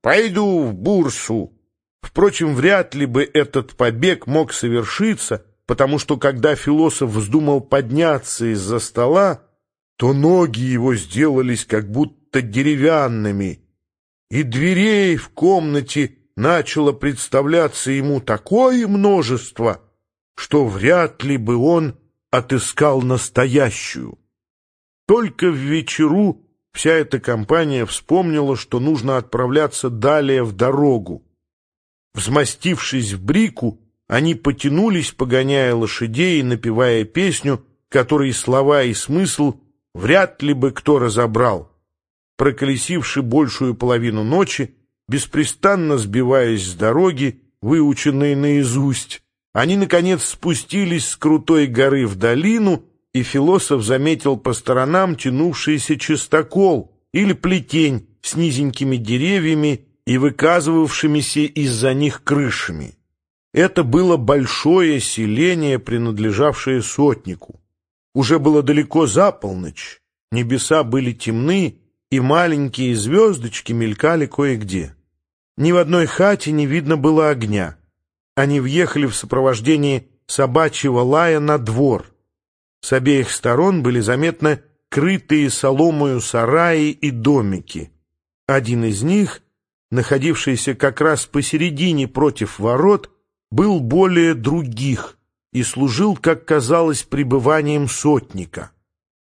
пойду в бурсу». Впрочем, вряд ли бы этот побег мог совершиться, потому что, когда философ вздумал подняться из-за стола, то ноги его сделались как будто деревянными, и дверей в комнате начало представляться ему такое множество, что вряд ли бы он отыскал настоящую. Только в вечеру вся эта компания вспомнила, что нужно отправляться далее в дорогу. Взмастившись в брику, они потянулись, погоняя лошадей и напевая песню, которой слова и смысл вряд ли бы кто разобрал. Проколесивши большую половину ночи, беспрестанно сбиваясь с дороги, выученной наизусть, они, наконец, спустились с крутой горы в долину, и философ заметил по сторонам тянувшийся частокол или плетень с низенькими деревьями и выказывавшимися из-за них крышами. Это было большое селение, принадлежавшее сотнику. Уже было далеко за полночь, небеса были темны, и маленькие звездочки мелькали кое-где. Ни в одной хате не видно было огня. Они въехали в сопровождении собачьего лая на двор. С обеих сторон были заметны крытые соломою сараи и домики. Один из них, находившийся как раз посередине против ворот, был более других и служил, как казалось, пребыванием сотника.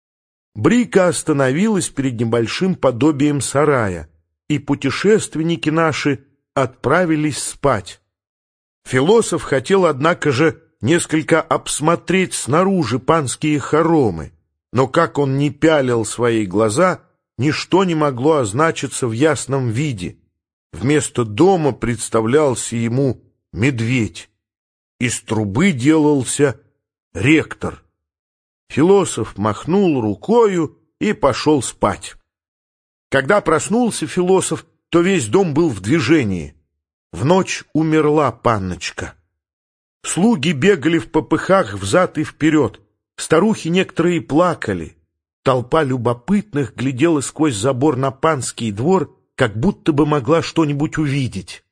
Брика остановилась перед небольшим подобием сарая, и путешественники наши отправились спать. Философ хотел, однако же, несколько обсмотреть снаружи панские хоромы, но как он ни пялил свои глаза, ничто не могло означиться в ясном виде. Вместо дома представлялся ему медведь. Из трубы делался ректор. Философ махнул рукою и пошел спать. Когда проснулся философ, то весь дом был в движении. В ночь умерла панночка. Слуги бегали в попыхах взад и вперед. Старухи некоторые плакали. Толпа любопытных глядела сквозь забор на панский двор, как будто бы могла что-нибудь увидеть.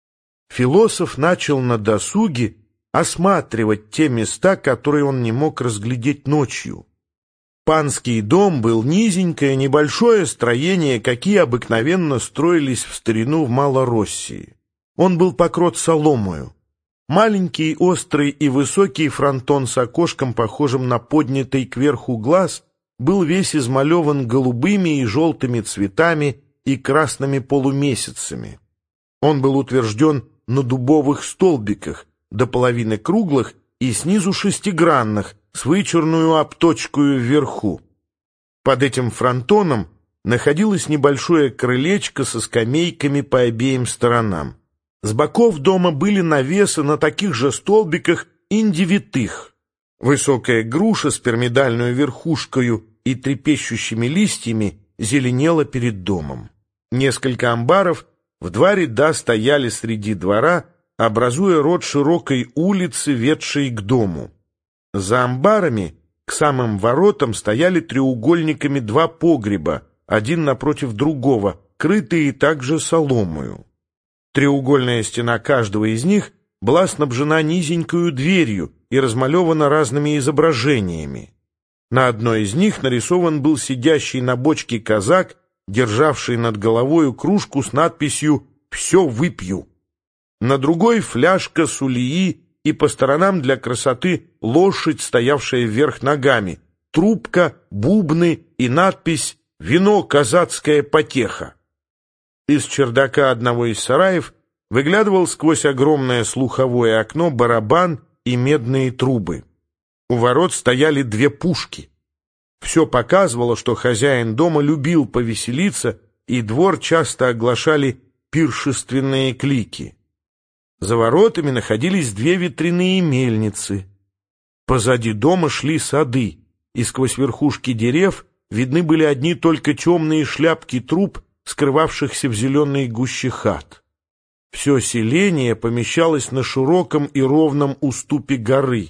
Философ начал на досуге осматривать те места, которые он не мог разглядеть ночью. Панский дом был низенькое, небольшое строение, какие обыкновенно строились в старину в Малороссии. Он был покрот соломою. Маленький, острый и высокий фронтон с окошком, похожим на поднятый кверху глаз, был весь измалеван голубыми и желтыми цветами и красными полумесяцами. Он был утвержден на дубовых столбиках, до половины круглых и снизу шестигранных, с вычурную обточкою вверху. Под этим фронтоном находилось небольшое крылечко со скамейками по обеим сторонам. С боков дома были навесы на таких же столбиках индивитых. Высокая груша с пирамидальной верхушкою и трепещущими листьями зеленела перед домом. Несколько амбаров в два ряда стояли среди двора, образуя рот широкой улицы, ведшей к дому. За амбарами к самым воротам стояли треугольниками два погреба, один напротив другого, крытые также соломою. Треугольная стена каждого из них была снабжена низенькою дверью и размалевана разными изображениями. На одной из них нарисован был сидящий на бочке казак, державший над головою кружку с надписью «Все выпью». На другой фляжка сулии и по сторонам для красоты лошадь, стоявшая вверх ногами, трубка, бубны и надпись «Вино казацкая потеха». Из чердака одного из сараев выглядывал сквозь огромное слуховое окно барабан и медные трубы. У ворот стояли две пушки. Все показывало, что хозяин дома любил повеселиться, и двор часто оглашали пиршественные клики. За воротами находились две ветряные мельницы. Позади дома шли сады, и сквозь верхушки дерев видны были одни только темные шляпки труб, скрывавшихся в зеленой гуще хат. Все селение помещалось на широком и ровном уступе горы.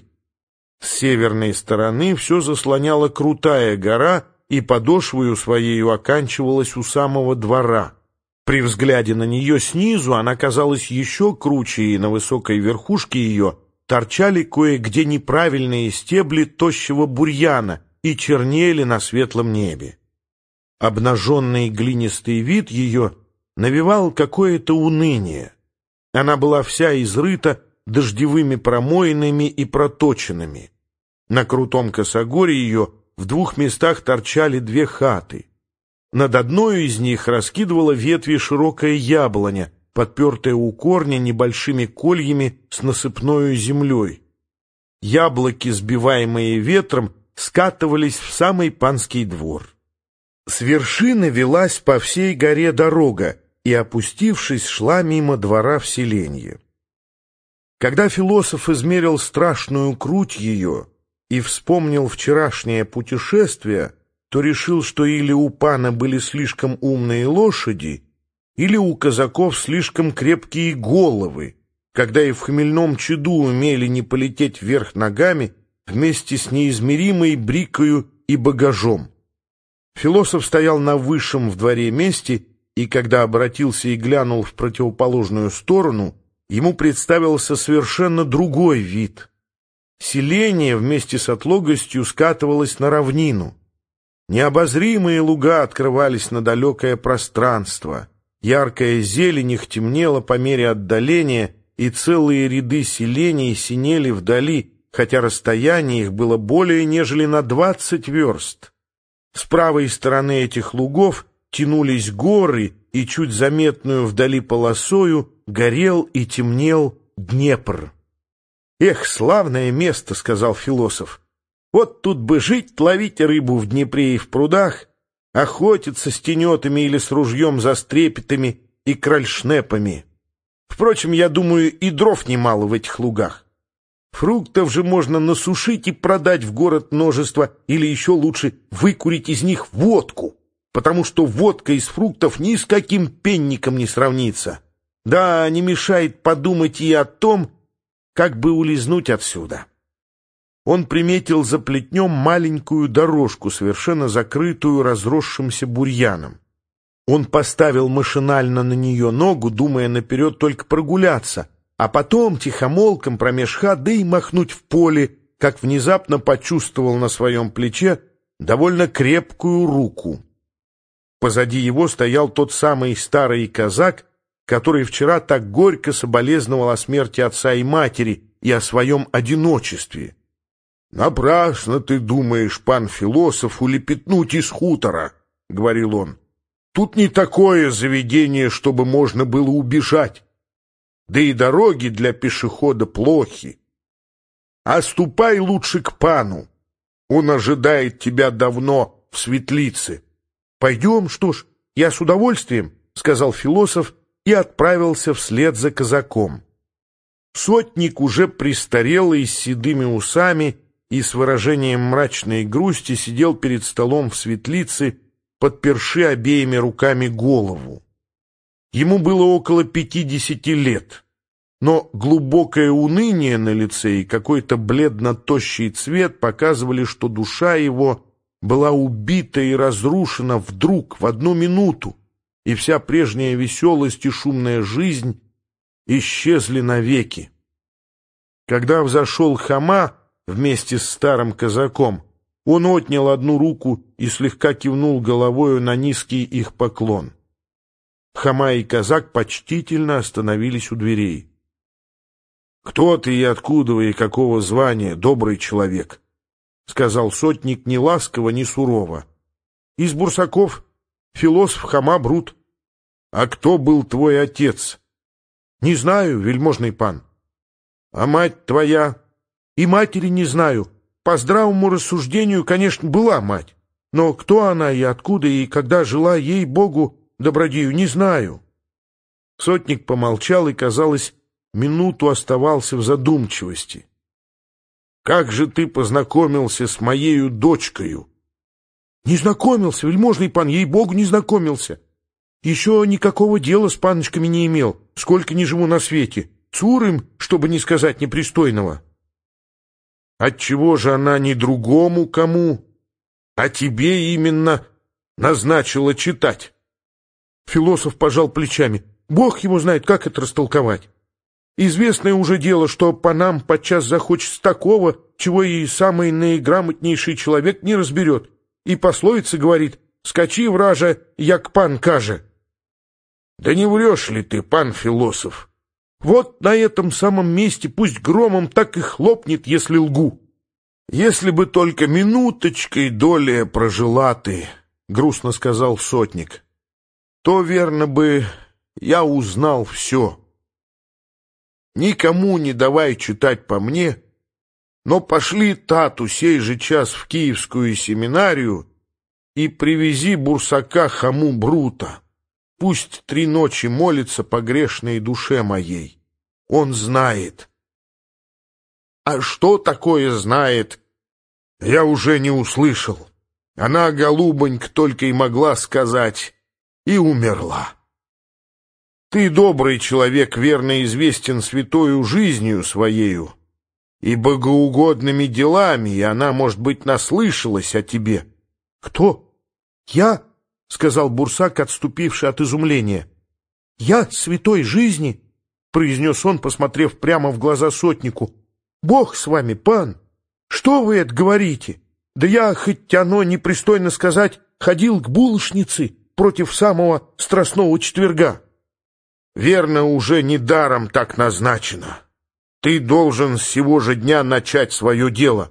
С северной стороны все заслоняла крутая гора, и подошвою своею оканчивалась у самого двора. При взгляде на нее снизу она казалась еще круче, и на высокой верхушке ее торчали кое-где неправильные стебли тощего бурьяна и чернели на светлом небе. Обнаженный глинистый вид ее навевал какое-то уныние. Она была вся изрыта дождевыми промоинами и проточенными. На крутом косогоре ее в 2 местах торчали 2 хаты. Над одной из них раскидывала ветви широкая яблоня, подпертая у корня небольшими кольями с насыпною землей. Яблоки, сбиваемые ветром, скатывались в самый панский двор. С вершины велась по всей горе дорога, и, опустившись, шла мимо двора в селенье. Когда философ измерил страшную круть ее и вспомнил вчерашнее путешествие, то решил, что или у пана были слишком умные лошади, или у казаков слишком крепкие головы, когда и в хмельном чаду умели не полететь вверх ногами вместе с неизмеримой брикою и багажом. Философ стоял на высшем в дворе месте, и когда обратился и глянул в противоположную сторону, ему представился совершенно другой вид. Селение вместе с отлогостью скатывалось на равнину. Необозримые луга открывались на далекое пространство. Яркая зелень их темнела по мере отдаления, и целые ряды селений синели вдали, хотя расстояние их было более нежели на 20 верст. С правой стороны этих лугов тянулись горы, и чуть заметную вдали полосою горел и темнел Днепр. «Эх, славное место!» — сказал философ. «Вот тут бы жить, ловить рыбу в Днепре и в прудах, охотиться с тенетами или с ружьем за стрепетами и крольшнепами. Впрочем, я думаю, и дров немало в этих лугах. Фруктов же можно насушить и продать в город множество, или еще лучше выкурить из них водку, потому что водка из фруктов ни с каким пенником не сравнится. Да, не мешает подумать и о том, как бы улизнуть отсюда». Он приметил за плетнем маленькую дорожку, совершенно закрытую разросшимся бурьяном. Он поставил машинально на нее ногу, думая наперед только прогуляться, а потом тихомолком промеж хат, да и махнуть в поле, как внезапно почувствовал на своем плече довольно крепкую руку. Позади его стоял тот самый старый казак, который вчера так горько соболезновал о смерти отца и матери и о своем одиночестве. «Напрасно ты думаешь, пан философ, улепетнуть из хутора», — говорил он. «Тут не такое заведение, чтобы можно было убежать. Да и дороги для пешехода плохи. А ступай лучше к пану. Он ожидает тебя давно в светлице». «Пойдем, что ж, я с удовольствием», — сказал философ и отправился вслед за казаком. Сотник, уже престарелый, с седыми усами и с выражением мрачной грусти, сидел перед столом в светлице, подперши обеими руками голову. Ему было около 50 лет, но глубокое уныние на лице и какой-то бледно-тощий цвет показывали, что душа его была убита и разрушена вдруг, в одну минуту, и вся прежняя веселость и шумная жизнь исчезли навеки. Когда взошел Хома вместе с старым казаком, он отнял одну руку и слегка кивнул головою на низкий их поклон. Хома и казак почтительно остановились у дверей. «Кто ты и откуда и какого звания, добрый человек?» — сказал сотник ни ласково, ни сурово. «Из бурсаков, философ Хома Брут». «А кто был твой отец?» «Не знаю, вельможный пан». «А мать твоя?» «И матери не знаю. По здравому рассуждению, конечно, была мать. Но кто она и откуда, и когда жила, ей-богу, добродею, не знаю». Сотник помолчал и, казалось, минуту оставался в задумчивости. «Как же ты познакомился с моею дочкою?» «Не знакомился, вельможный пан, ей-богу, не знакомился. Еще никакого дела с паночками не имел, сколько ни живу на свете. Цур им, чтобы не сказать непристойного». «Отчего же она не другому кому, а тебе именно назначила читать?» Философ пожал плечами. Бог его знает, как это растолковать. Известное уже дело, что по нам подчас захочется такого, чего и самый наиграмотнейший человек не разберет. И пословица говорит: «Скачи, вража, як пан каже». Да не врешь ли ты, пан философ? Вот на этом самом месте пусть громом так и хлопнет, если лгу. Если бы только минуточкой долее прожила ты, грустно сказал сотник, то, верно бы, я узнал все. Никому не давай читать по мне, но пошли тату сей же час в Киевскую семинарию и привези бурсака Хому Брута. Пусть 3 ночи молится по грешной душе моей. Он знает. А что такое знает, я уже не услышал. Она, голубонька, только и могла сказать, и умерла. Ты, добрый человек, верно известен святою жизнью своею и богоугодными делами, и она, может быть, наслышалась о тебе. — Кто? Я? — сказал бурсак, отступивший от изумления. — Я святой жизни? — произнес он, посмотрев прямо в глаза сотнику. — Бог с вами, пан! Что вы это говорите? Да я, хоть оно непристойно сказать, ходил к булочнице против самого Страстного четверга. Верно, уже недаром так назначено. Ты должен с сего же дня начать свое дело.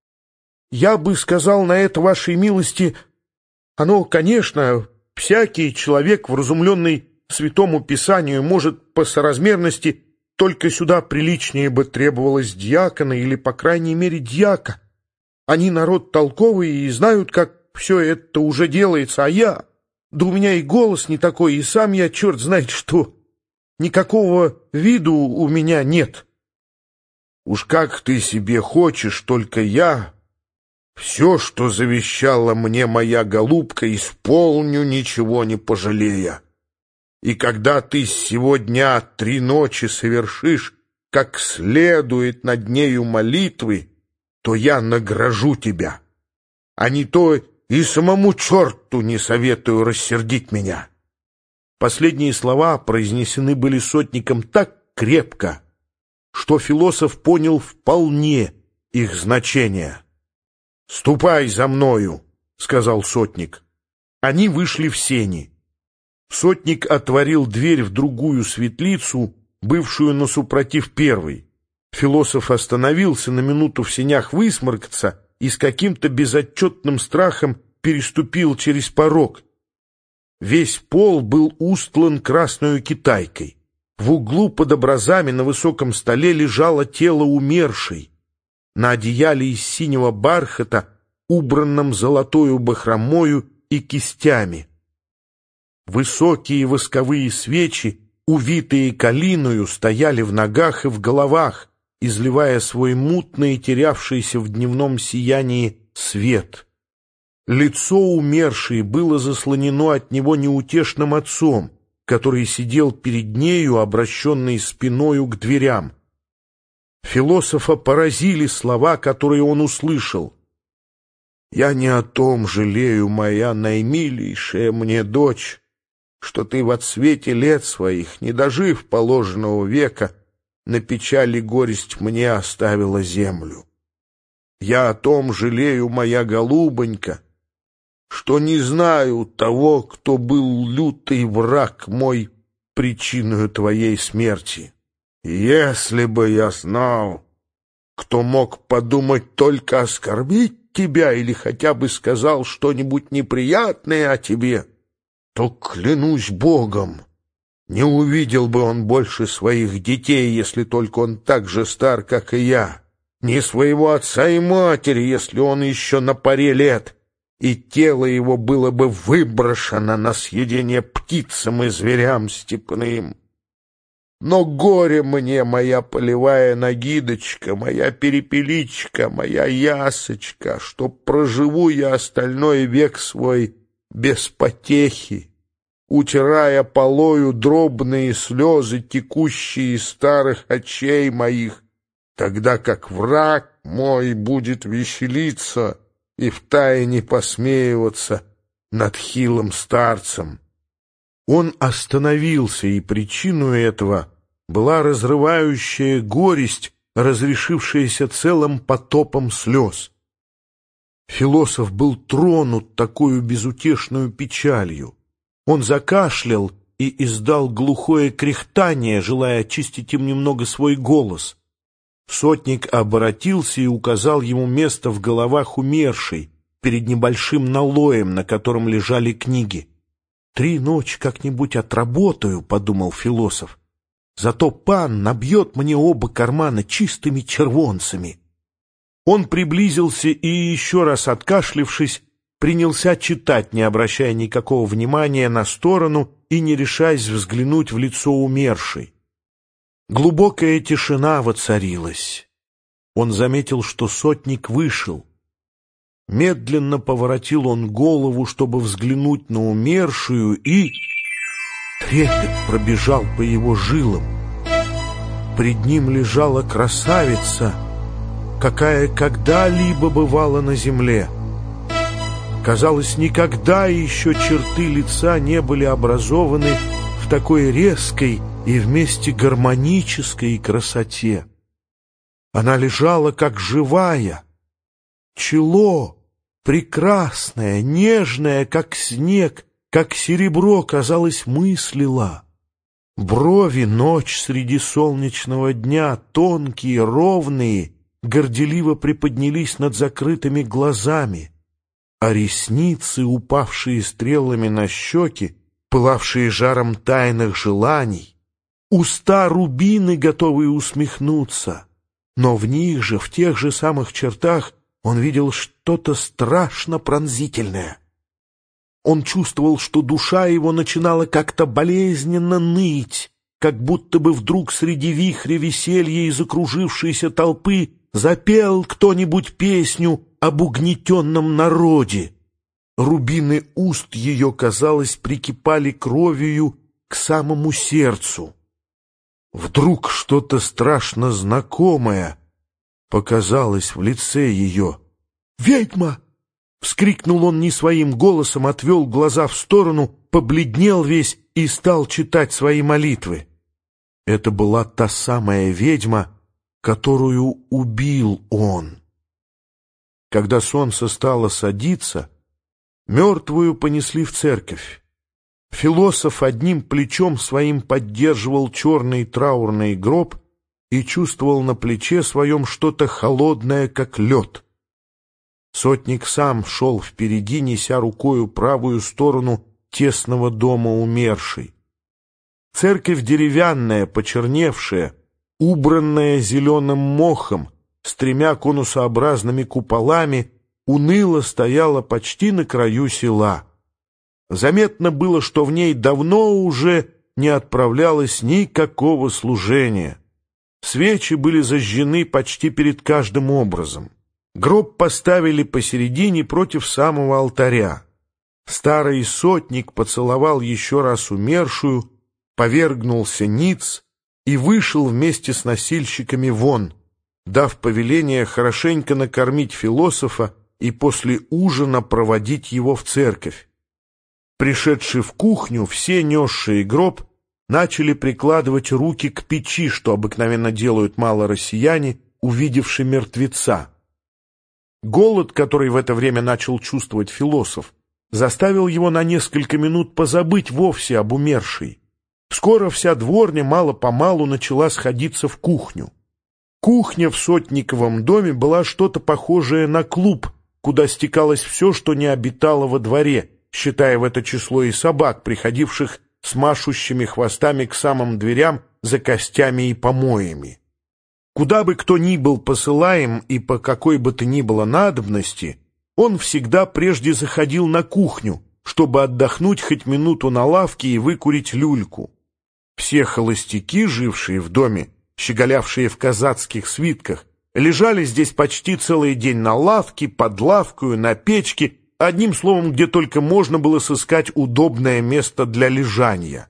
Я бы сказал на это, вашей милости, оно, конечно, всякий человек, вразумленный Святому Писанию, может по соразмерности, только сюда приличнее бы требовалось диакона или, по крайней мере, дьяка. Они народ толковый и знают, как все это уже делается, а я... Да у меня и голос не такой, и сам я черт знает что. Никакого виду у меня нет. Уж как ты себе хочешь, только я... Все, что завещала мне моя голубка, исполню, ничего не пожалея. И когда ты с сего дня 3 ночи совершишь, как следует над нею молитвы, то я награжу тебя. А не то и самому черту не советую рассердить меня. Последние слова произнесены были сотником так крепко, что философ понял вполне их значение. «Ступай за мною», — сказал сотник. Они вышли в сени. Сотник отворил дверь в другую светлицу, бывшую насупротив первой. Философ остановился на минуту в сенях высморкаться и с каким-то безотчетным страхом переступил через порог. Весь пол был устлан красною китайкой. В углу под образами на высоком столе лежало тело умершей. На одеяле из синего бархата, убранном золотою бахромою и кистями. Высокие восковые свечи, увитые калиною, стояли в ногах и в головах, изливая свой мутный, терявшийся в дневном сиянии свет. Лицо умершей было заслонено от него неутешным отцом, который сидел перед нею, обращенный спиною к дверям. Философа поразили слова, которые он услышал. «Я не о том жалею, моя наимилейшая мне дочь, что ты в отсвете лет своих, не дожив положенного века, на печаль и горесть мне оставила землю. Я о том жалею, моя голубонька, что не знаю того, кто был лютый враг мой, причиною твоей смерти. Если бы я знал, кто мог подумать только оскорбить тебя или хотя бы сказал что-нибудь неприятное о тебе, то, клянусь Богом, не увидел бы он больше своих детей, если только он так же стар, как и я, ни своего отца и матери, если он еще на поре лет, и тело его было бы выброшено на съедение птицам и зверям степным. Но горе мне, моя полевая нагидочка, моя перепеличка, моя ясочка, что проживу я остальной век свой без потехи, утирая полою дробные слезы, текущие из старых очей моих, тогда как враг мой будет веселиться и втайне посмеиваться над хилым старцем. Он остановился, и причиной этого была разрывающая горесть, разрешившаяся целым потопом слез. Философ был тронут такою безутешную печалью. Он закашлял и издал глухое кряхтание, желая очистить им немного свой голос. Сотник оборотился и указал ему место в головах умершей, перед небольшим налоем, на котором лежали книги. «3 ночи как-нибудь отработаю», — подумал философ. «Зато пан набьет мне оба кармана чистыми червонцами». Он приблизился и, еще раз откашлившись, принялся читать, не обращая никакого внимания на сторону и не решаясь взглянуть в лицо умершей. Глубокая тишина воцарилась. Он заметил, что сотник вышел. Медленно поворотил он голову, чтобы взглянуть на умершую, и трепет пробежал по его жилам. Пред ним лежала красавица, какая когда-либо бывала на земле. Казалось, никогда еще черты лица не были образованы в такой резкой и вместе гармонической красоте. Она лежала как живая. Чело, прекрасное, нежное, как снег, как серебро, казалось, мыслила. Брови, ночь среди солнечного дня, тонкие, ровные, горделиво приподнялись над закрытыми глазами, а ресницы, упавшие стрелами на щеки, пылавшие жаром тайных желаний, уста рубины, готовые усмехнуться, но в них же, в тех же самых чертах, он видел что-то страшно пронзительное. Он чувствовал, что душа его начинала как-то болезненно ныть, как будто бы вдруг среди вихря веселья и закружившейся толпы запел кто-нибудь песню об угнетенном народе. Рубины уст ее, казалось, прикипали кровью к самому сердцу. Вдруг что-то страшно знакомое показалось в лице ее. «Ведьма!» — вскрикнул он не своим голосом, отвел глаза в сторону, побледнел весь и стал читать свои молитвы. Это была та самая ведьма, которую убил он. Когда солнце стало садиться, мертвую понесли в церковь. Философ одним плечом своим поддерживал черный траурный гроб и чувствовал на плече своем что-то холодное, как лед. Сотник сам шел впереди, неся рукою правую сторону тесного дома умершей. Церковь деревянная, почерневшая, убранная зеленым мохом, с 3 конусообразными куполами, уныло стояла почти на краю села. Заметно было, что в ней давно уже не отправлялось никакого служения. Свечи были зажжены почти перед каждым образом. Гроб поставили посередине против самого алтаря. Старый сотник поцеловал еще раз умершую, повергнулся ниц и вышел вместе с носильщиками вон, дав повеление хорошенько накормить философа и после ужина проводить его в церковь. Пришедшие в кухню, все несшие гроб начали прикладывать руки к печи, что обыкновенно делают малороссияне, увидевши мертвеца. Голод, который в это время начал чувствовать философ, заставил его на несколько минут позабыть вовсе об умершей. Скоро вся дворня мало-помалу начала сходиться в кухню. Кухня в Сотниковом доме была что-то похожее на клуб, куда стекалось все, что не обитало во дворе, считая в это число и собак, приходивших с машущими хвостами к самым дверям за костями и помоями. Куда бы кто ни был посылаем и по какой бы то ни было надобности, он всегда прежде заходил на кухню, чтобы отдохнуть хоть минуту на лавке и выкурить люльку. Все холостяки, жившие в доме, щеголявшие в казацких свитках, лежали здесь почти целый день на лавке, под лавкою, на печке, одним словом, где только можно было сыскать удобное место для лежания.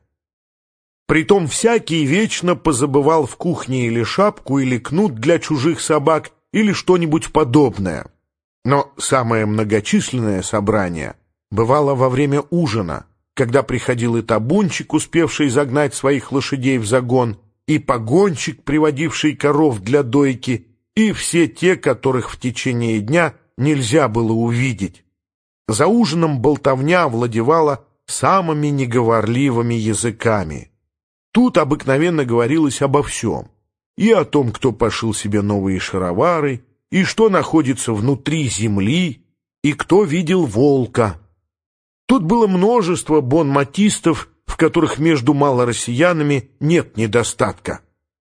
Притом всякий вечно позабывал в кухне или шапку, или кнут для чужих собак, или что-нибудь подобное. Но самое многочисленное собрание бывало во время ужина, когда приходил и табунчик, успевший загнать своих лошадей в загон, и погонщик, приводивший коров для дойки, и все те, которых в течение дня нельзя было увидеть. За ужином болтовня овладевала самыми неговорливыми языками. Тут обыкновенно говорилось обо всем. И о том, кто пошил себе новые шаровары, и что находится внутри земли, и кто видел волка. Тут было множество бонмотистов, в которых между малороссиянами нет недостатка.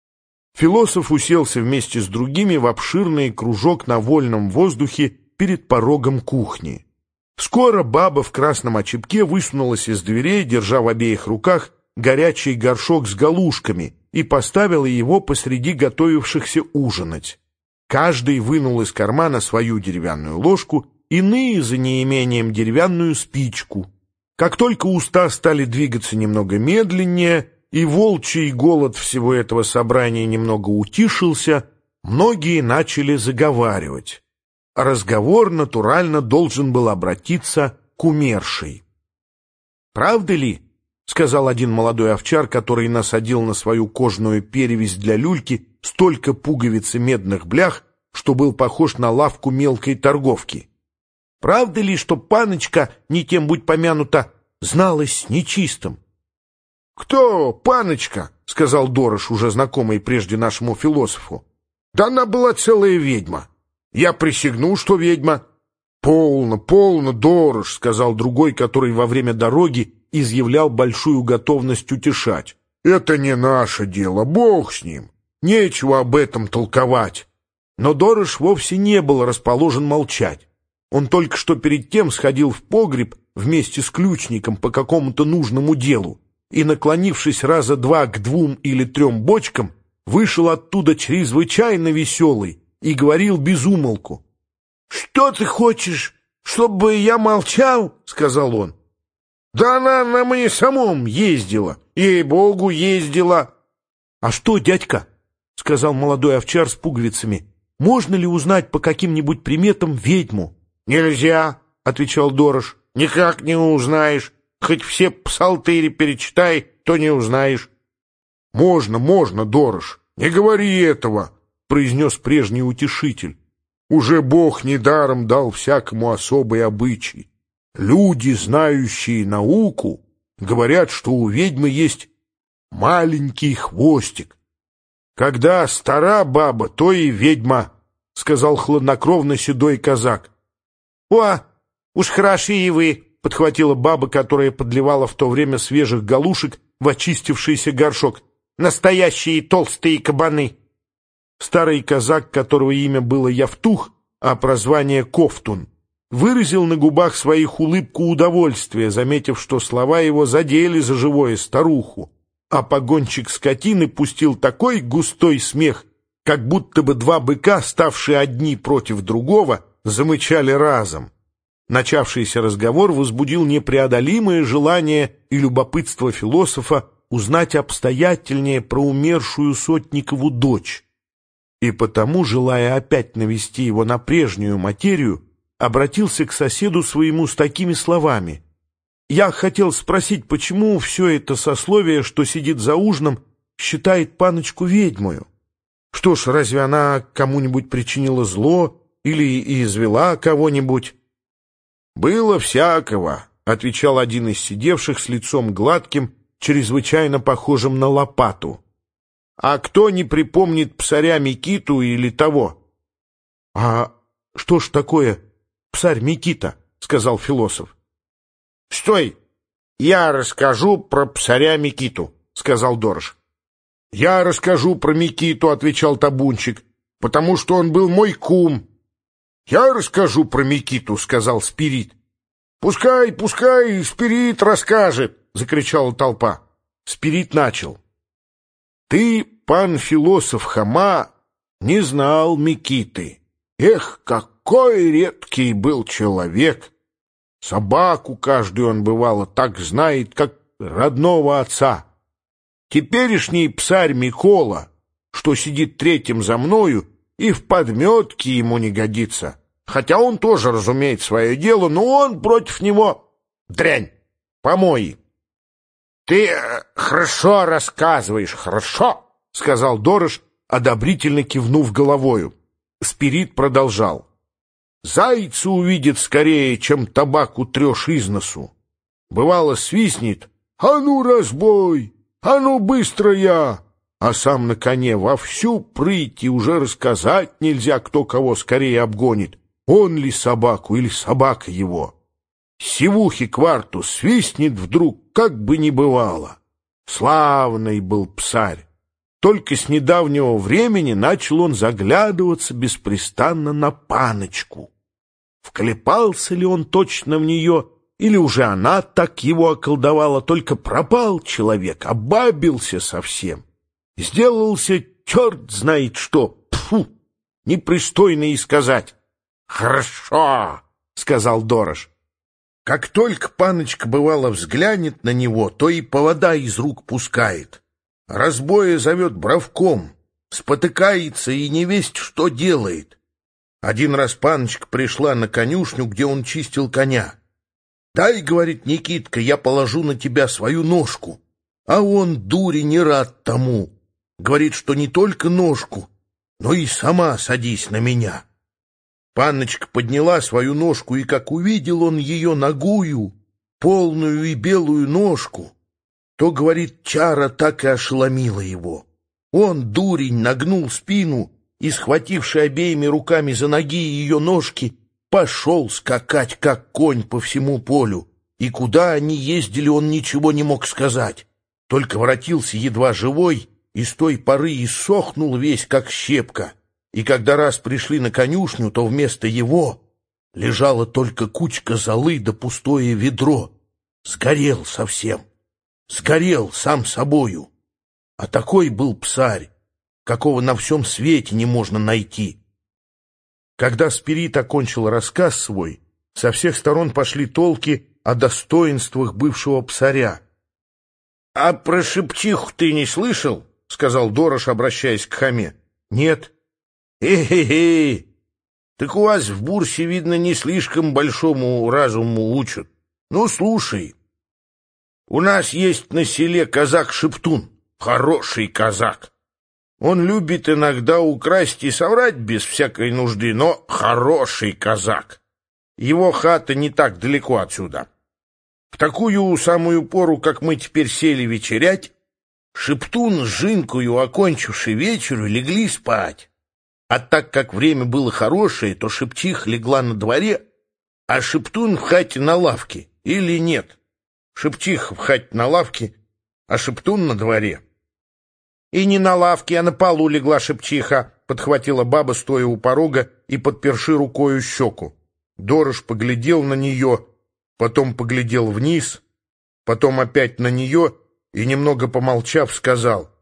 Философ уселся вместе с другими в обширный кружок на вольном воздухе перед порогом кухни. Скоро баба в красном очепке высунулась из дверей, держа в обеих руках горячий горшок с галушками, и поставила его посреди готовившихся ужинать. Каждый вынул из кармана свою деревянную ложку, иные за неимением деревянную спичку. Как только уста стали двигаться немного медленнее, и волчий голод всего этого собрания немного утишился, многие начали заговаривать. Разговор натурально должен был обратиться к умершей. «Правда ли, — сказал один молодой овчар, который насадил на свою кожаную перевязь для люльки столько пуговиц и медных блях, что был похож на лавку мелкой торговки, — правда ли, что паночка, не тем будь помянута, зналась с нечистым?» «Кто паночка?» — сказал Дорож, уже знакомый прежде нашему философу. «Да она была целая ведьма. Я присягну, что ведьма». «Полно, полно, Дорож», — сказал другой, который во время дороги изъявлял большую готовность утешать. «Это не наше дело, Бог с ним. Нечего об этом толковать». Но Дорож вовсе не был расположен молчать. Он только что перед тем сходил в погреб вместе с ключником по какому-то нужному делу и, наклонившись раза два к 2 или 3 бочкам, вышел оттуда чрезвычайно веселый и говорил без умолку. «Что ты хочешь, чтобы я молчал?» — сказал он. «Да она на мне самом ездила, ей-богу, ездила». «А что, дядька?» — сказал молодой овчар с пуговицами. «Можно ли узнать по каким-нибудь приметам ведьму?» «Нельзя», — отвечал Дорож. «Никак не узнаешь. Хоть все псалтыри перечитай, то не узнаешь». «Можно, можно, Дорож, не говори этого», — произнес прежний утешитель. «Уже Бог недаром дал всякому особый обычай. Люди, знающие науку, говорят, что у ведьмы есть маленький хвостик. Когда стара баба, то и ведьма», — сказал хладнокровно седой казак. «О, уж хороши и вы», — подхватила баба, которая подливала в то время свежих галушек в очистившийся горшок. «Настоящие толстые кабаны». Старый казак, которого имя было Явтух, а прозвание Ковтун, выразил на губах своих улыбку удовольствия, заметив, что слова его задели за живое старуху, а погонщик скотины пустил такой густой смех, как будто бы 2 быка, ставшие одни против другого, замычали разом. Начавшийся разговор возбудил непреодолимое желание и любопытство философа узнать обстоятельнее про умершую Сотникову дочь. И потому, желая опять навести его на прежнюю материю, обратился к соседу своему с такими словами. «Я хотел спросить, почему все это сословие, что сидит за ужином, считает паночку ведьмою? Что ж, разве она кому-нибудь причинила зло или извела кого-нибудь?» «Было всякого», — отвечал один из сидевших с лицом гладким, чрезвычайно похожим на лопату. «А кто не припомнит псаря Микиту или того?» «А что ж такое псарь Микита?» — сказал философ. «Стой! Я расскажу про псаря Микиту», — сказал Дорож. «Я расскажу про Микиту», — отвечал табунчик, «потому что он был мой кум». «Я расскажу про Микиту», — сказал Спирит. «Пускай, пускай, Спирит расскажет», — закричала толпа. Спирит начал. «Ты, пан философ Хома, не знал Микиты. Эх, какой редкий был человек! Собаку каждую он, бывало, так знает, как родного отца. Теперешний псарь Микола, что сидит третьим за мною, и в подметке ему не годится. Хотя он тоже разумеет свое дело, но он против него дрянь. помой. Ты хорошо рассказываешь, хорошо, сказал Дорож, одобрительно кивнув головою. Спирит продолжал. Зайца увидит скорее, чем табак утрешь из носу. Бывало, свистнет: «А ну, разбой! А ну, быстро я!» А сам на коне во всю прыть, и уже рассказать нельзя, кто кого скорее обгонит, он ли собаку или собака его. Сивухи кварту свистнет вдруг, как бы ни бывало. Славный был псарь. Только с недавнего времени начал он заглядываться беспрестанно на паночку. Вклепался ли он точно в нее, или уже она так его околдовала, только пропал человек, обабился совсем. Сделался черт знает что, пфу, непристойно и сказать. «Хорошо», — сказал Дорож. Как только паночка, бывало, взглянет на него, то и повода из рук пускает. Разбоя зовет бровком, спотыкается и невесть что делает. Один раз паночка пришла на конюшню, где он чистил коня. «Дай, — говорит, — Никитка, я положу на тебя свою ножку». А он, дури, не рад тому. Говорит, что не только ножку, но и сама садись на меня. Панночка подняла свою ножку, и как увидел он ее нагую, полную и белую ножку, то, говорит, чара так и ошеломила его. Он, дурень, нагнул спину и, схвативши обеими руками за ноги ее ножки, пошел скакать, как конь, по всему полю, и куда они ездили, он ничего не мог сказать, только воротился едва живой, и с той поры иссохнул весь, как щепка. И когда раз пришли на конюшню, то вместо его лежала только кучка золы да пустое ведро. Сгорел совсем, сгорел сам собою. А такой был псарь, какого на всем свете не можно найти. Когда Спирит окончил рассказ свой, со всех сторон пошли толки о достоинствах бывшего псаря. — А про Шепчиху ты не слышал? — сказал Дорож, обращаясь к хаме. — Нет. — Хе-хе-хе! Так у вас в Бурсе, видно, не слишком большому разуму учат. Ну, слушай. У нас есть на селе казак-шептун, хороший казак. Он любит иногда украсть и соврать без всякой нужды, но хороший казак. Его хата не так далеко отсюда. В такую самую пору, как мы теперь сели вечерять, Шептун с Жинкою, окончивши вечеру, легли спать. А так как время было хорошее, то Шепчиха легла на дворе, а Шептун в хате на лавке, или нет. Шепчиха в хате на лавке, а Шептун на дворе. — И не на лавке, а на полу легла Шепчиха, — подхватила баба, стоя у порога и подперши рукою щеку. Дорож поглядел на нее, потом поглядел вниз, потом опять на нее и, немного помолчав, сказал: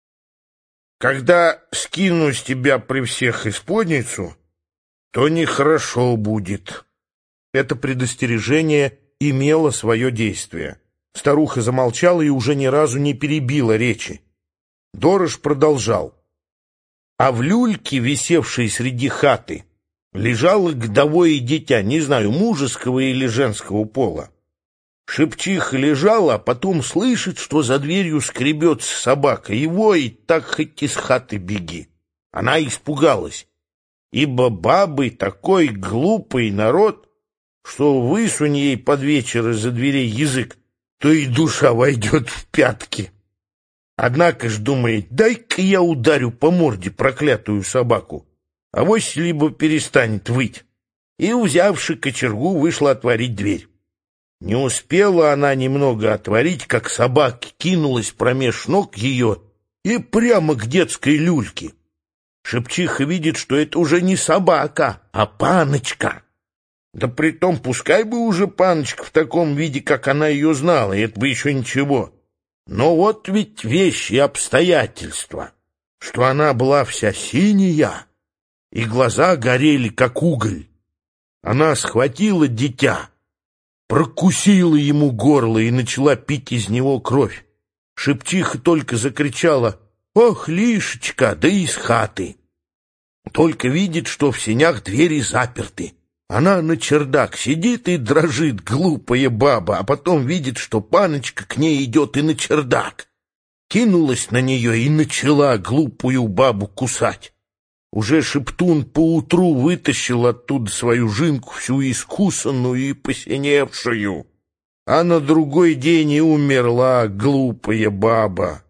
«Когда скину с тебя при всех исподницу, то нехорошо будет». Это предостережение имело свое действие. Старуха замолчала и уже ни разу не перебила речи. Дорож продолжал. А в люльке, висевшей среди хаты, лежало годовое дитя, не знаю, мужеского или женского пола. Шепчиха лежала, а потом слышит, что за дверью скребется собака, и воет, так хоть из хаты беги. Она испугалась, ибо бабы такой глупый народ, что высунь ей под вечер из-за дверей язык, то и душа войдет в пятки. Однако ж думает, дай-ка я ударю по морде проклятую собаку, авось либо перестанет выть. И, взявши кочергу, вышла отворить дверь. Не успела она немного отворить, как собака кинулась промеж ног ее и прямо к детской люльке. Шепчиха видит, что это уже не собака, а паночка. Да притом, пускай бы уже паночка в таком виде, как она ее знала, и это бы еще ничего. Но вот ведь вещи и обстоятельства, что она была вся синяя, и глаза горели, как уголь. Она схватила дитя, прокусила ему горло и начала пить из него кровь. Шепчиха только закричала: «Ох, Лишечка!» да из хаты. Только видит, что в сенях двери заперты, Она на чердак сидит и дрожит, глупая баба, а потом видит, что паночка к ней идет и на чердак. Кинулась на нее и начала глупую бабу кусать. Уже шептун поутру вытащил оттуда свою жинку, всю искусанную и посиневшую. А на другой день и умерла глупая баба.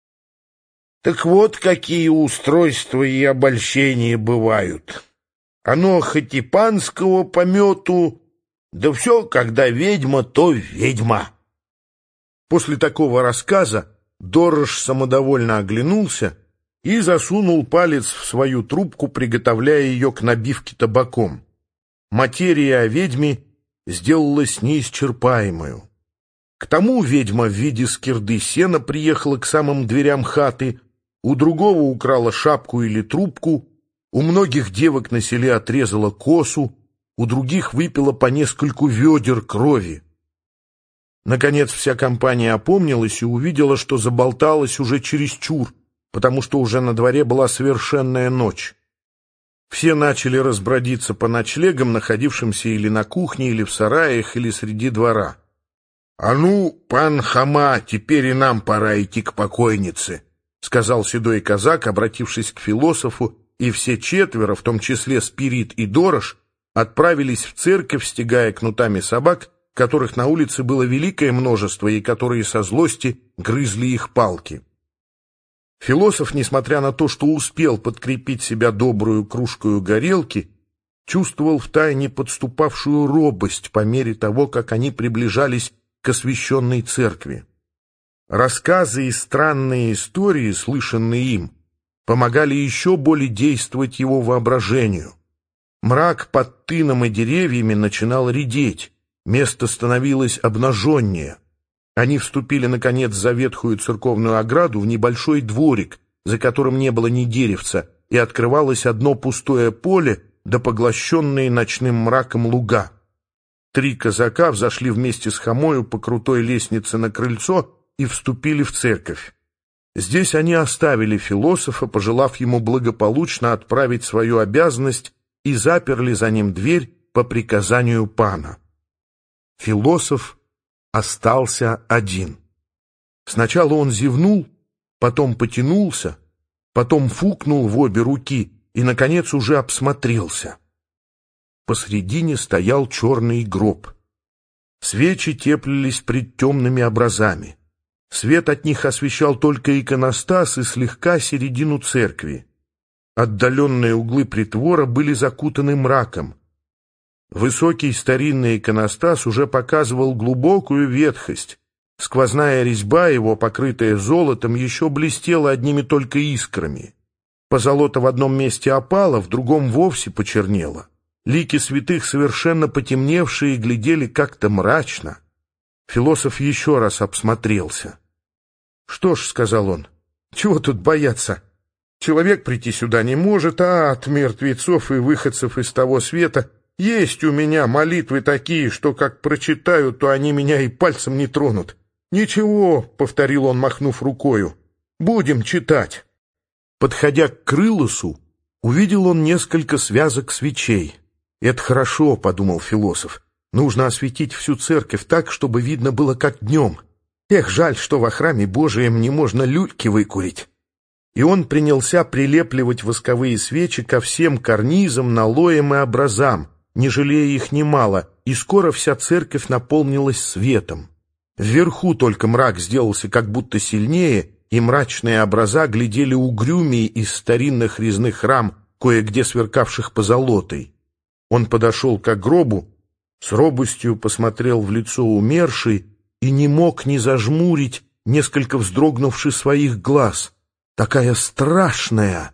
Так вот, какие устройства и обольщения бывают. Оно хоть и панского помету, да все, когда ведьма, то ведьма. После такого рассказа Дорож самодовольно оглянулся и засунул палец в свою трубку, приготовляя ее к набивке табаком. Материя о ведьме сделалась неисчерпаемою. К тому ведьма в виде скирды сена приехала к самым дверям хаты, у другого украла шапку или трубку, у многих девок на селе отрезала косу, у других выпила по нескольку ведер крови. Наконец вся компания опомнилась и увидела, что заболталась уже чересчур, потому что уже на дворе была совершенная ночь. Все начали разбродиться по ночлегам, находившимся или на кухне, или в сараях, или среди двора. — А ну, пан Хама, теперь и нам пора идти к покойнице, — сказал седой казак, обратившись к философу, и все четверо, в том числе Спирит и Дорож, отправились в церковь, стягая кнутами собак, которых на улице было великое множество и которые со злости грызли их палки. Философ, несмотря на то, что успел подкрепить себя добрую кружкою горелки, чувствовал втайне подступавшую робость по мере того, как они приближались к освященной церкви. Рассказы и странные истории, слышанные им, помогали еще более действовать его воображению. Мрак под тыном и деревьями начинал редеть, место становилось обнаженнее. Они вступили, наконец, за ветхую церковную ограду в небольшой дворик, за которым не было ни деревца, и открывалось одно пустое поле, да поглощенные ночным мраком луга. 3 казака взошли вместе с Хомою по крутой лестнице на крыльцо и вступили в церковь. Здесь они оставили философа, пожелав ему благополучно отправить свою обязанность, и заперли за ним дверь по приказанию пана. Философ остался один. Сначала он зевнул, потом потянулся, потом фукнул в обе руки и, наконец, уже обсмотрелся. Посредине стоял черный гроб. Свечи теплились пред темными образами. Свет от них освещал только иконостас и слегка середину церкви. Отдаленные углы притвора были закутаны мраком. Высокий старинный иконостас уже показывал глубокую ветхость. Сквозная резьба его, покрытая золотом, еще блестела одними только искрами. Позолота в одном месте опала, в другом вовсе почернела. Лики святых, совершенно потемневшие, глядели как-то мрачно. Философ еще раз обсмотрелся. — Что ж, — сказал он, — чего тут бояться? Человек прийти сюда не может, а от мертвецов и выходцев из того света есть у меня молитвы такие, что как прочитаю, то они меня и пальцем не тронут. — Ничего, — повторил он, махнув рукою, — будем читать. Подходя к крылосу, увидел он несколько связок свечей. «Это хорошо», — подумал философ. «Нужно осветить всю церковь так, чтобы видно было, как днем. Эх, жаль, что во храме Божием не можно люльки выкурить». И он принялся прилепливать восковые свечи ко всем карнизам, налоям и образам, не жалея их немало, и скоро вся церковь наполнилась светом. Вверху только мрак сделался как будто сильнее, и мрачные образа глядели угрюмее из старинных резных рам, кое-где сверкавших позолотой. Он подошел к гробу, с робостью посмотрел в лицо умершей и не мог не зажмурить, несколько вздрогнувши своих глаз. Такая страшная,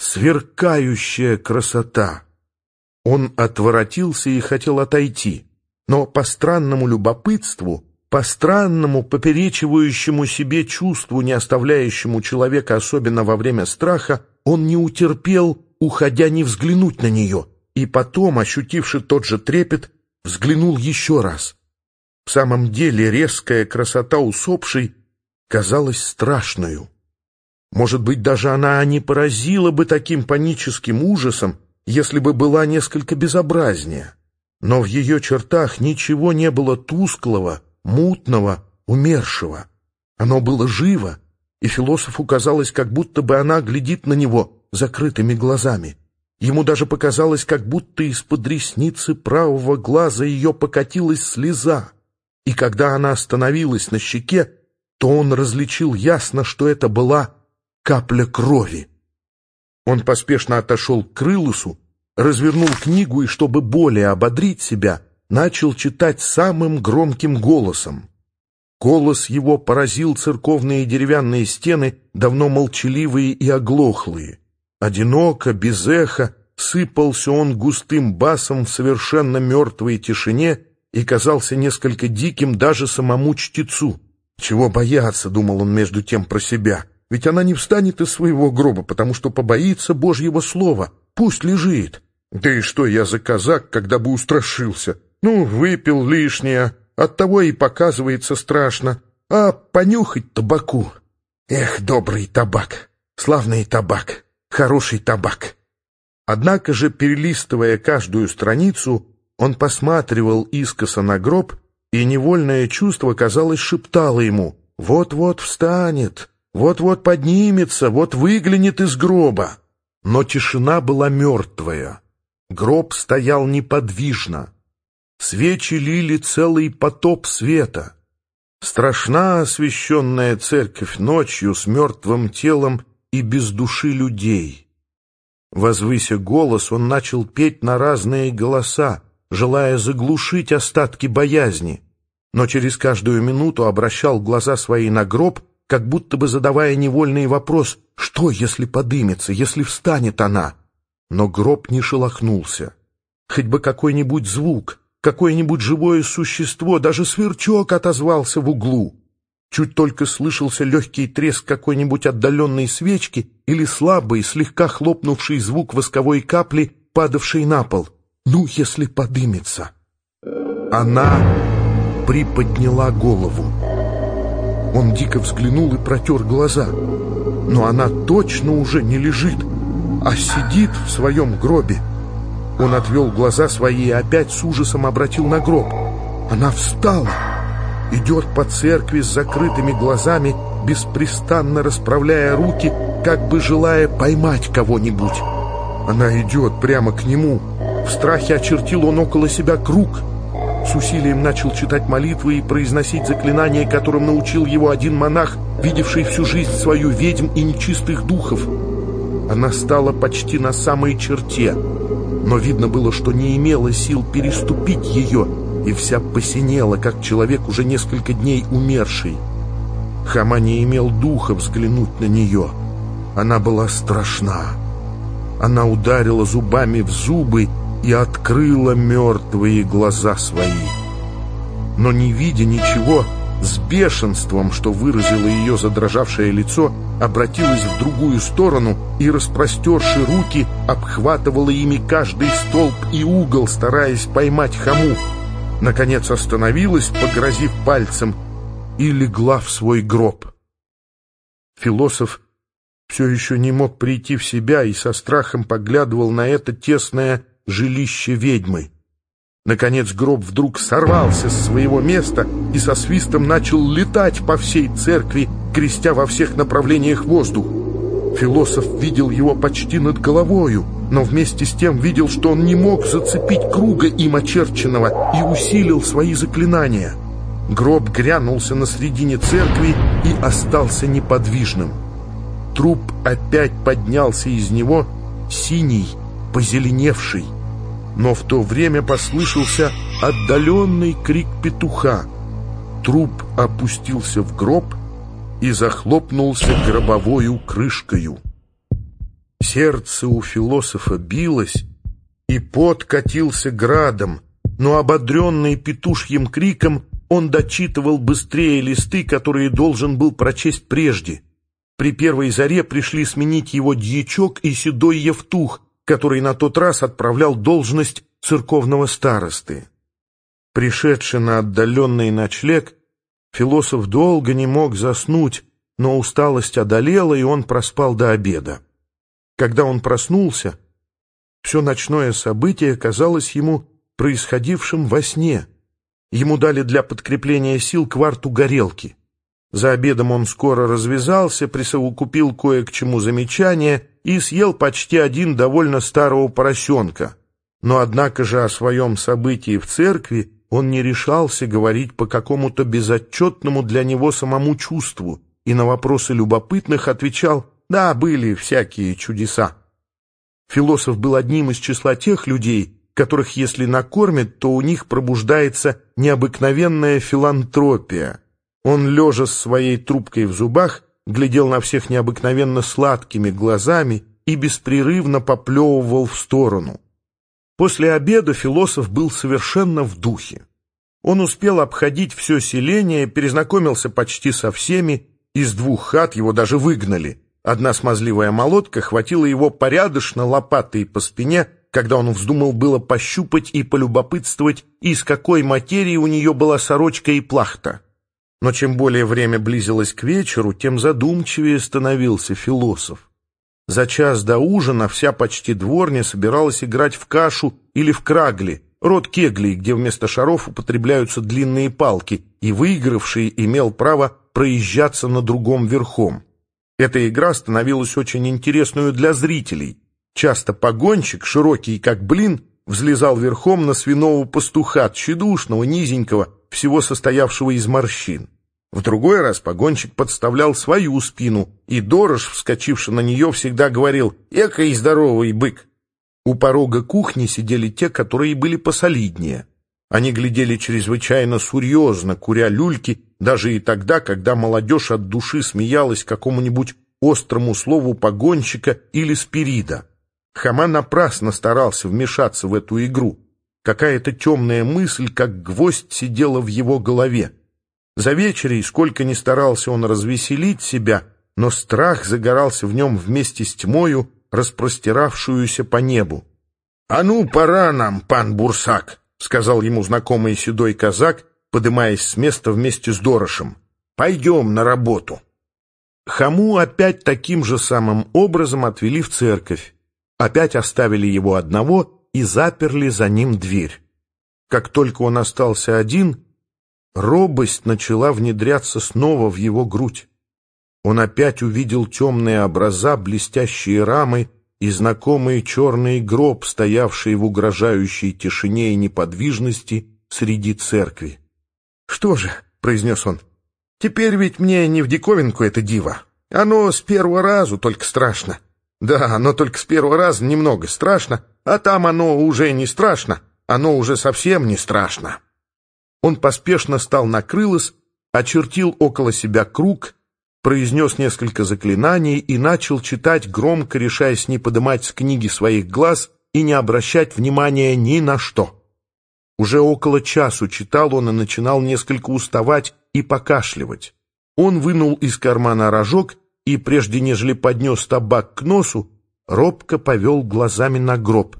сверкающая красота! Он отворотился и хотел отойти, но по странному любопытству, по странному поперечивающему себе чувству, не оставляющему человека особенно во время страха, он не утерпел, уходя, не взглянуть на нее, и потом, ощутивши тот же трепет, взглянул еще раз. В самом деле резкая красота усопшей казалась страшною. Может быть, даже она не поразила бы таким паническим ужасом, если бы была несколько безобразнее. но в ее чертах ничего не было тусклого, мутного, умершего. Оно было живо, и философу казалось, как будто бы она глядит на него закрытыми глазами. Ему даже показалось, как будто из-под ресницы правого глаза ее покатилась слеза, и когда она остановилась на щеке, то он различил ясно, что это была капля крови. Он поспешно отошел к Крылысу, развернул книгу и, чтобы более ободрить себя, начал читать самым громким голосом. Голос его поразил церковные деревянные стены, давно молчаливые и оглохлые. Одиноко, без эха, сыпался он густым басом в совершенно мертвой тишине и казался несколько диким даже самому чтецу. «Чего бояться?» — думал он между тем про себя. «Ведь она не встанет из своего гроба, потому что побоится Божьего слова. Пусть лежит. Да и что я за казак, когда бы устрашился? Ну, выпил лишнее, оттого и показывается страшно. А понюхать табаку? Эх, добрый табак, славный табак, хороший табак». Однако же, перелистывая каждую страницу, он посматривал искоса на гроб, и невольное чувство, казалось, шептало ему: «Вот-вот встанет, вот-вот поднимется, вот выглянет из гроба». Но тишина была мертвая. Гроб стоял неподвижно. Свечи лили целый потоп света. Страшна освященная церковь ночью с мертвым телом и без души людей. Возвыся голос, он начал петь на разные голоса, желая заглушить остатки боязни, но через каждую минуту обращал глаза свои на гроб, как будто бы задавая невольный вопрос: что, если подымется, если встанет она? Но гроб не шелохнулся. Хоть бы какой-нибудь звук, какое-нибудь живое существо, даже сверчок отозвался в углу. Чуть только слышался легкий треск какой-нибудь отдаленной свечки или слабый, слегка хлопнувший звук восковой капли, падавшей на пол. Ну, если подымется. Она приподняла голову. Он дико взглянул и протер глаза. Но она точно уже не лежит, а сидит в своем гробе. Он отвел глаза свои и опять с ужасом обратил на гроб. Она встала, идет по церкви с закрытыми глазами, беспрестанно расправляя руки, как бы желая поймать кого-нибудь. Она идет прямо к нему. В страхе очертил он около себя круг. С усилием начал читать молитвы и произносить заклинания, которым научил его один монах, видевший всю жизнь свою ведьм и нечистых духов. Она стала почти на самой черте, но видно было, что не имела сил переступить ее, и вся посинела, как человек, уже несколько дней умерший. Хома не имел духа взглянуть на нее. Она была страшна. Она ударила зубами в зубы и открыла мертвые глаза свои. Но, не видя ничего, с бешенством, что выразило ее задрожавшее лицо, обратилась в другую сторону и, распростерши руки, обхватывала ими каждый столб и угол, стараясь поймать Хому. Наконец остановилась, погрозив пальцем, и легла в свой гроб. Философ все еще не мог прийти в себя и со страхом поглядывал на это тесное жилище ведьмы. Наконец гроб вдруг сорвался с своего места и со свистом начал летать по всей церкви, крестя во всех направлениях воздух. Философ видел его почти над головою, но вместе с тем видел, что он не мог зацепить круга им очерченного, и усилил свои заклинания. Гроб грянулся на середине церкви и остался неподвижным. Труп опять поднялся из него, синий, позеленевший. Но в то время послышался отдаленный крик петуха. Труп опустился в гроб и захлопнулся гробовою крышкою. Сердце у философа билось, и пот катился градом, но, ободренный петушьим криком, он дочитывал быстрее листы, которые должен был прочесть прежде. При первой заре пришли сменить его дьячок и седой евтух, который на тот раз отправлял должность церковного старосты. Пришедший на отдаленный ночлег, философ долго не мог заснуть, но усталость одолела, и он проспал до обеда. Когда он проснулся, все ночное событие казалось ему происходившем во сне. Ему дали для подкрепления сил кварту горелки. За обедом он скоро развязался, присовокупил кое к чему замечания и съел почти один довольно старого поросенка. Но однако же о своем событии в церкви он не решался говорить по какому-то безотчетному для него самому чувству, и на вопросы любопытных отвечал: «Да, были всякие чудеса». Философ был одним из числа тех людей, которых, если накормят, то у них пробуждается необыкновенная филантропия. Он, лежа с своей трубкой в зубах, глядел на всех необыкновенно сладкими глазами и беспрерывно поплевывал в сторону. После обеда философ был совершенно в духе. Он успел обходить все селение, перезнакомился почти со всеми, из 2 хат его даже выгнали. Одна смазливая молотка хватила его порядочно лопатой по спине, когда он вздумал было пощупать и полюбопытствовать, из какой материи у нее была сорочка и плахта. Но чем более время близилось к вечеру, тем задумчивее становился философ. За час до ужина вся почти дворня собиралась играть в кашу или в крагли, род кеглей, где вместо шаров употребляются длинные палки, и выигравший имел право проезжаться на другом верхом. Эта игра становилась очень интересную для зрителей. Часто погонщик, широкий как блин, взлезал верхом на свиного пастуха, тщедушного, низенького, всего состоявшего из морщин. В другой раз погонщик подставлял свою спину, и дорож, вскочивший на нее, всегда говорил: «Экой здоровый бык». У порога кухни сидели те, которые были посолиднее. Они глядели чрезвычайно серьезно, куря люльки, даже и тогда, когда молодежь от души смеялась какому-нибудь острому слову погонщика или Спирида. Хома напрасно старался вмешаться в эту игру. Какая-то темная мысль, как гвоздь, сидела в его голове. За вечерей, сколько ни старался он развеселить себя, но страх загорался в нем вместе с тьмою, распростиравшуюся по небу. «А ну, пора нам, пан Бурсак», — сказал ему знакомый седой казак, подымаясь с места вместе с Дорошем. «Пойдем на работу». Хому опять таким же самым образом отвели в церковь. Опять оставили его одного и заперли за ним дверь. Как только он остался один, робость начала внедряться снова в его грудь. Он опять увидел темные образа, блестящие рамы и знакомый черный гроб, стоявший в угрожающей тишине и неподвижности среди церкви. «Что же», — произнес он, — «теперь ведь мне не в диковинку это диво. Оно с первого разу только страшно. Да, оно только с первого раза немного страшно, а там оно уже не страшно, оно уже совсем не страшно». Он поспешно стал на крылос, очертил около себя круг, произнес несколько заклинаний и начал читать, громко решаясь не подымать с книги своих глаз и не обращать внимания ни на что. Уже около часу читал он и начинал несколько уставать и покашливать. Он вынул из кармана рожок и, прежде нежели поднес табак к носу, робко повел глазами на гроб.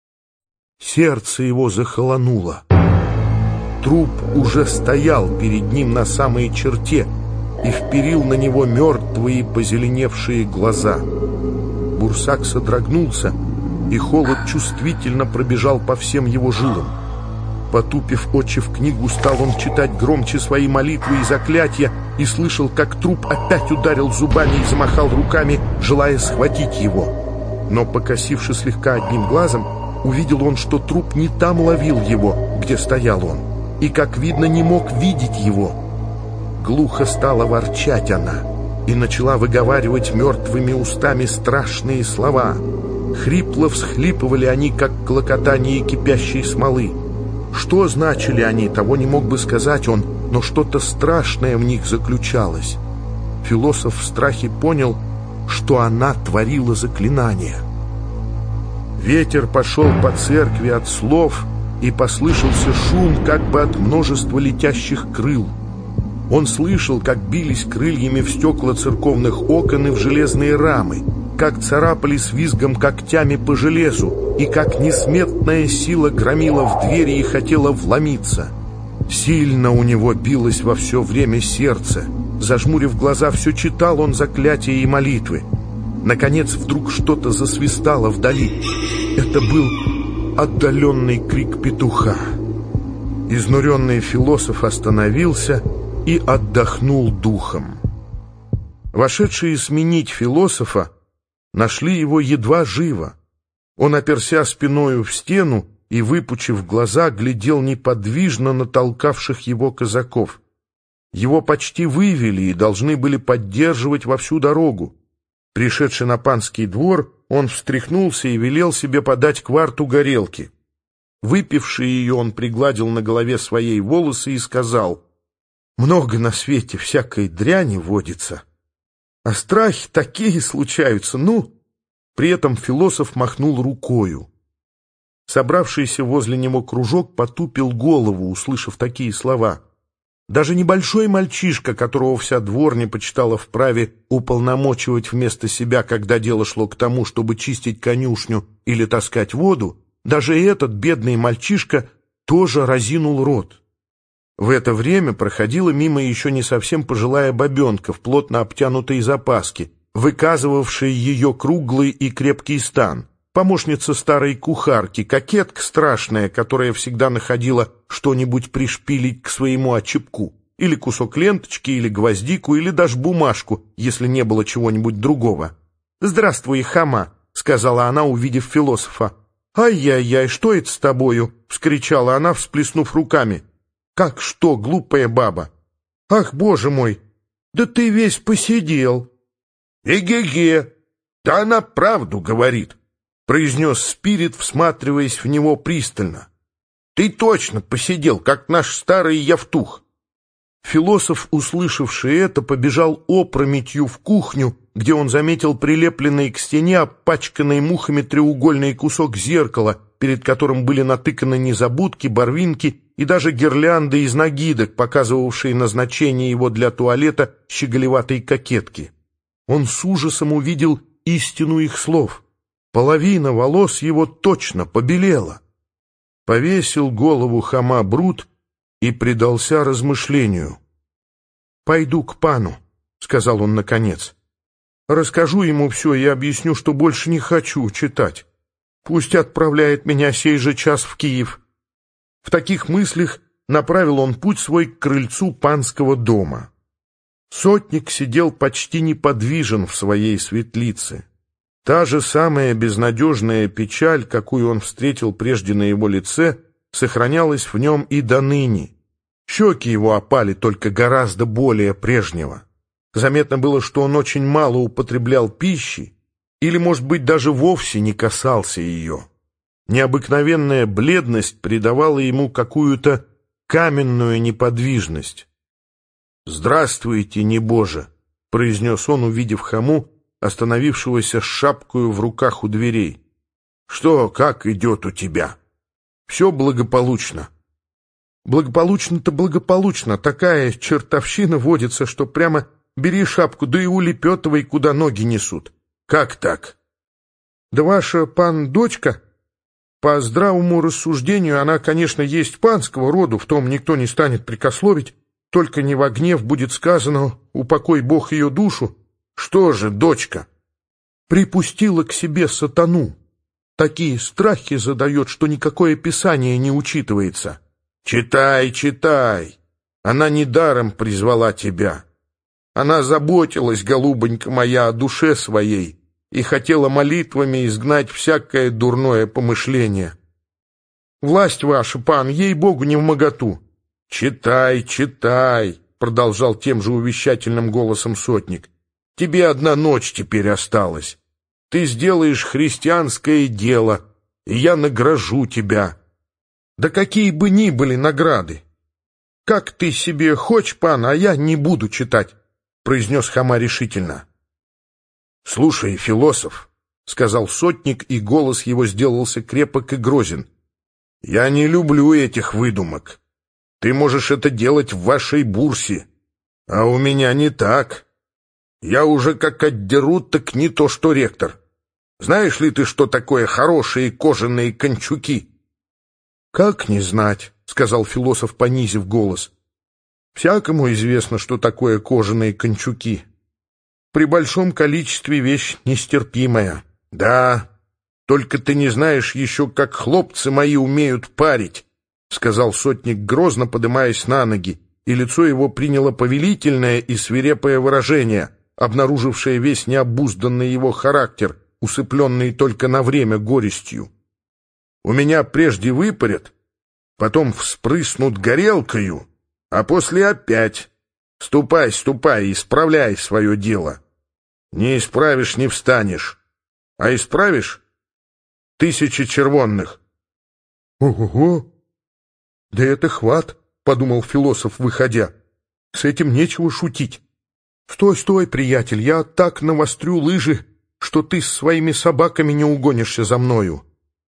Сердце его захолонуло. Труп уже стоял перед ним на самой черте и вперил на него мертвые позеленевшие глаза. Бурсак содрогнулся, и холод чувствительно пробежал по всем его жилам. Потупив очи в книгу, стал он читать громче свои молитвы и заклятия, и слышал, как труп опять ударил зубами и замахал руками, желая схватить его. Но, покосивши слегка одним глазом, увидел он, что труп не там ловил его, где стоял он, и, как видно, не мог видеть его. Глухо стала ворчать она и начала выговаривать мертвыми устами страшные слова. Хрипло всхлипывали они, как клокотание кипящей смолы. Что значили они, того не мог бы сказать он, но что-то страшное в них заключалось. Философ в страхе понял, что она творила заклинание. Ветер пошел по церкви от слов, и послышался шум, как бы от множества летящих крыл. Он слышал, как бились крыльями в стекла церковных окон и в железные рамы, как царапали с визгом когтями по железу, и как несметная сила громила в двери и хотела вломиться. Сильно у него билось во все время сердце. Зажмурив глаза, все читал он заклятия и молитвы. Наконец, вдруг что-то засвистало вдали. Это был отдаленный крик петуха. Изнуренный философ остановился и отдохнул духом. Вошедшие сменить философа нашли его едва живо. Он, оперся спиною в стену и, выпучив глаза, глядел неподвижно на толкавших его казаков. Его почти вывели и должны были поддерживать во всю дорогу. Пришедший на панский двор, он встряхнулся и велел себе подать кварту горелки. Выпивший ее, он пригладил на голове своей волосы и сказал: «Много на свете всякой дряни водится, а страхи такие случаются, ну!» При этом философ махнул рукою. Собравшийся возле него кружок потупил голову, услышав такие слова. Даже небольшой мальчишка, которого вся дворня почитала вправе уполномочивать вместо себя, когда дело шло к тому, чтобы чистить конюшню или таскать воду, даже этот бедный мальчишка тоже разинул рот. В это время проходила мимо еще не совсем пожилая бабенка в плотно обтянутой запаске, выказывавшая ее круглый и крепкий стан. Помощница старой кухарки, кокетка страшная, которая всегда находила что-нибудь пришпилить к своему очепку, или кусок ленточки, или гвоздику, или даже бумажку, если не было чего-нибудь другого. «Здравствуй, хама», — сказала она, увидев философа. «Ай-яй-яй, что это с тобою?» — вскричала она, всплеснув руками. «Как что, глупая баба? Ах, боже мой, да ты весь посидел!» «Эге-ге, да она правду говорит», — произнес Спирит, всматриваясь в него пристально. «Ты точно посидел, как наш старый Явтух». Философ, услышавший это, побежал опрометью в кухню, где он заметил прилепленный к стене опачканный мухами треугольный кусок зеркала, перед которым были натыканы незабудки, барвинки и даже гирлянды из нагидок, показывавшие назначение его для туалета щеголеватой кокетки. Он с ужасом увидел истину их слов. Половина волос его точно побелела. Повесил голову хама Брут и предался размышлению. «Пойду к пану», — сказал он наконец. «Расскажу ему все и объясню, что больше не хочу читать. Пусть отправляет меня сей же час в Киев». В таких мыслях направил он путь свой к крыльцу панского дома. Сотник сидел почти неподвижен в своей светлице. Та же самая безнадежная печаль, какую он встретил прежде на его лице, сохранялась в нем и до ныне. Щеки его опали только гораздо более прежнего. Заметно было, что он очень мало употреблял пищи, или, может быть, даже вовсе не касался ее. Необыкновенная бледность придавала ему какую-то каменную неподвижность. «Здравствуйте, небоже!» — произнес он, увидев хаму, остановившегося с шапкою в руках у дверей. «Что, как идет у тебя? Все благополучно?» «Благополучно-то благополучно. Такая чертовщина водится, что прямо бери шапку, да и улепетывай, куда ноги несут». «Как так?» «Да ваша дочка, по здравому рассуждению, она, конечно, есть панского роду, в том никто не станет прекословить, только не во гнев будет сказано, упокой Бог ее душу». «Что же, дочка?» «Припустила к себе сатану. Такие страхи задает, что никакое писание не учитывается». «Читай, читай. Она недаром призвала тебя. Она заботилась, голубонька моя, о душе своей и хотела молитвами изгнать всякое дурное помышление». «Власть ваша, пан, ей-богу, не вмоготу». «Читай, читай», — продолжал тем же увещательным голосом сотник. «Тебе одна ночь теперь осталась. Ты сделаешь христианское дело, и я награжу тебя». «Да какие бы ни были награды! Как ты себе хочешь, пан, а я не буду читать», — произнес хама решительно. «Слушай, философ», — сказал сотник, и голос его сделался крепок и грозен, — «я не люблю этих выдумок. Ты можешь это делать в вашей бурсе, а у меня не так. Я уже как отдеру, так не то что ректор. Знаешь ли ты, что такое хорошие кожаные кончуки?» «Как не знать», — сказал философ, понизив голос. «Всякому известно, что такое кожаные кончуки. При большом количестве вещь нестерпимая». «Да, Только ты не знаешь еще, как хлопцы мои умеют парить, — сказал сотник грозно, подымаясь на ноги, и лицо его приняло повелительное и свирепое выражение, обнаружившее весь необузданный его характер, усыпленный только на время горестью. У меня прежде выпарят, потом вспрыснут горелкою, а после опять. Ступай, ступай, исправляй свое дело. Не исправишь — не встанешь, а исправишь — 1000 червонных. Ого! Да это хват, — подумал философ, выходя. С этим нечего шутить. Стой, стой, приятель, я так навострю лыжи, что ты с своими собаками не угонишься за мною.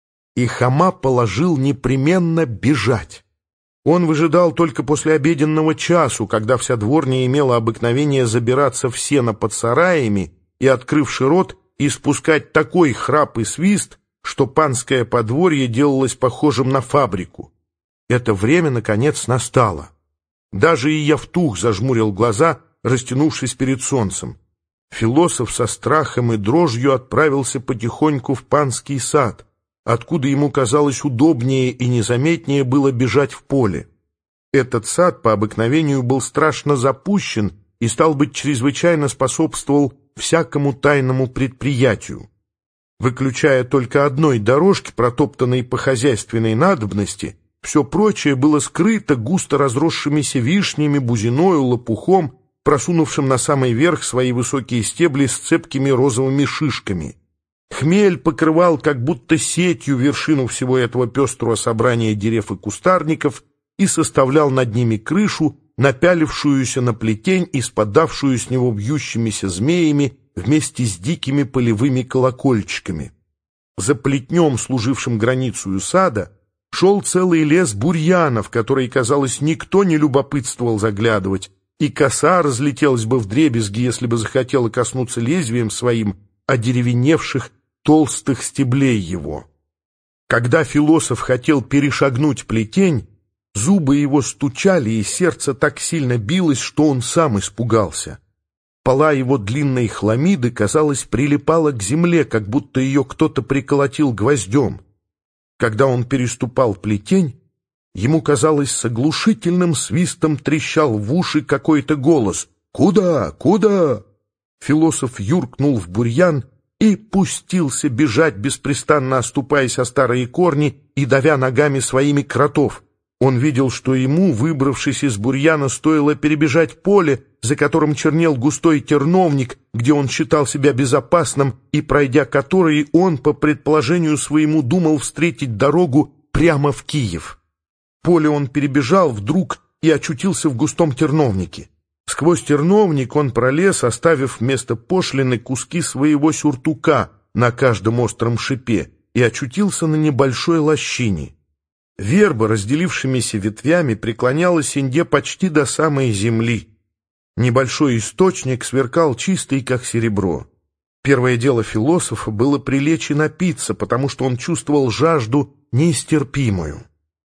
И Хома положил непременно бежать. Он выжидал только после обеденного часу, когда вся дворня имела обыкновение забираться в сено под сараями и, открывши рот, испускать такой храп и свист, что панское подворье делалось похожим на фабрику. Это время, наконец, настало. Даже и Евтух зажмурил глаза, растянувшись перед солнцем. Философ со страхом и дрожью отправился потихоньку в панский сад, откуда ему казалось удобнее и незаметнее было бежать в поле. Этот сад по обыкновению был страшно запущен и, стал быть, чрезвычайно способствовал всякому тайному предприятию. Выключая только одной дорожки, протоптанной по хозяйственной надобности, все прочее было скрыто густо разросшимися вишнями, бузиною, лопухом, просунувшим на самый верх свои высокие стебли с цепкими розовыми шишками. Хмель покрывал как будто сетью вершину всего этого пестрого собрания дерев и кустарников и составлял над ними крышу, напялившуюся на плетень и спадавшую с него вьющимися змеями вместе с дикими полевыми колокольчиками. За плетнем, служившим границею сада, шел целый лес бурьянов, в который, казалось, никто не любопытствовал заглядывать, и коса разлетелась бы вдребезги, если бы захотела коснуться лезвием своим одеревеневших толстых стеблей его. Когда философ хотел перешагнуть плетень, зубы его стучали, и сердце так сильно билось, что он сам испугался. Пола его длинной хламиды, казалось, прилипала к земле, как будто ее кто-то приколотил гвоздем. Когда он переступал плетень, ему казалось, с оглушительным свистом трещал в уши какой-то голос. «Куда? Куда?» Философ юркнул в бурьян и пустился бежать, беспрестанно оступаясь о старые корни и давя ногами своими кротов. Он видел, что ему, выбравшись из бурьяна, стоило перебежать поле, за которым чернел густой терновник, где он считал себя безопасным, и, пройдя который, он, по предположению своему, думал встретить дорогу прямо в Киев. Поле он перебежал вдруг и очутился в густом терновнике. Сквозь терновник он пролез, оставив вместо пошлины куски своего сюртука на каждом остром шипе, и очутился на небольшой лощине. Верба, разделившимися ветвями, преклоняла сенье почти до самой земли. Небольшой источник сверкал чистый, как серебро. Первое дело философа было прилечь и напиться, потому что он чувствовал жажду неистерпимую.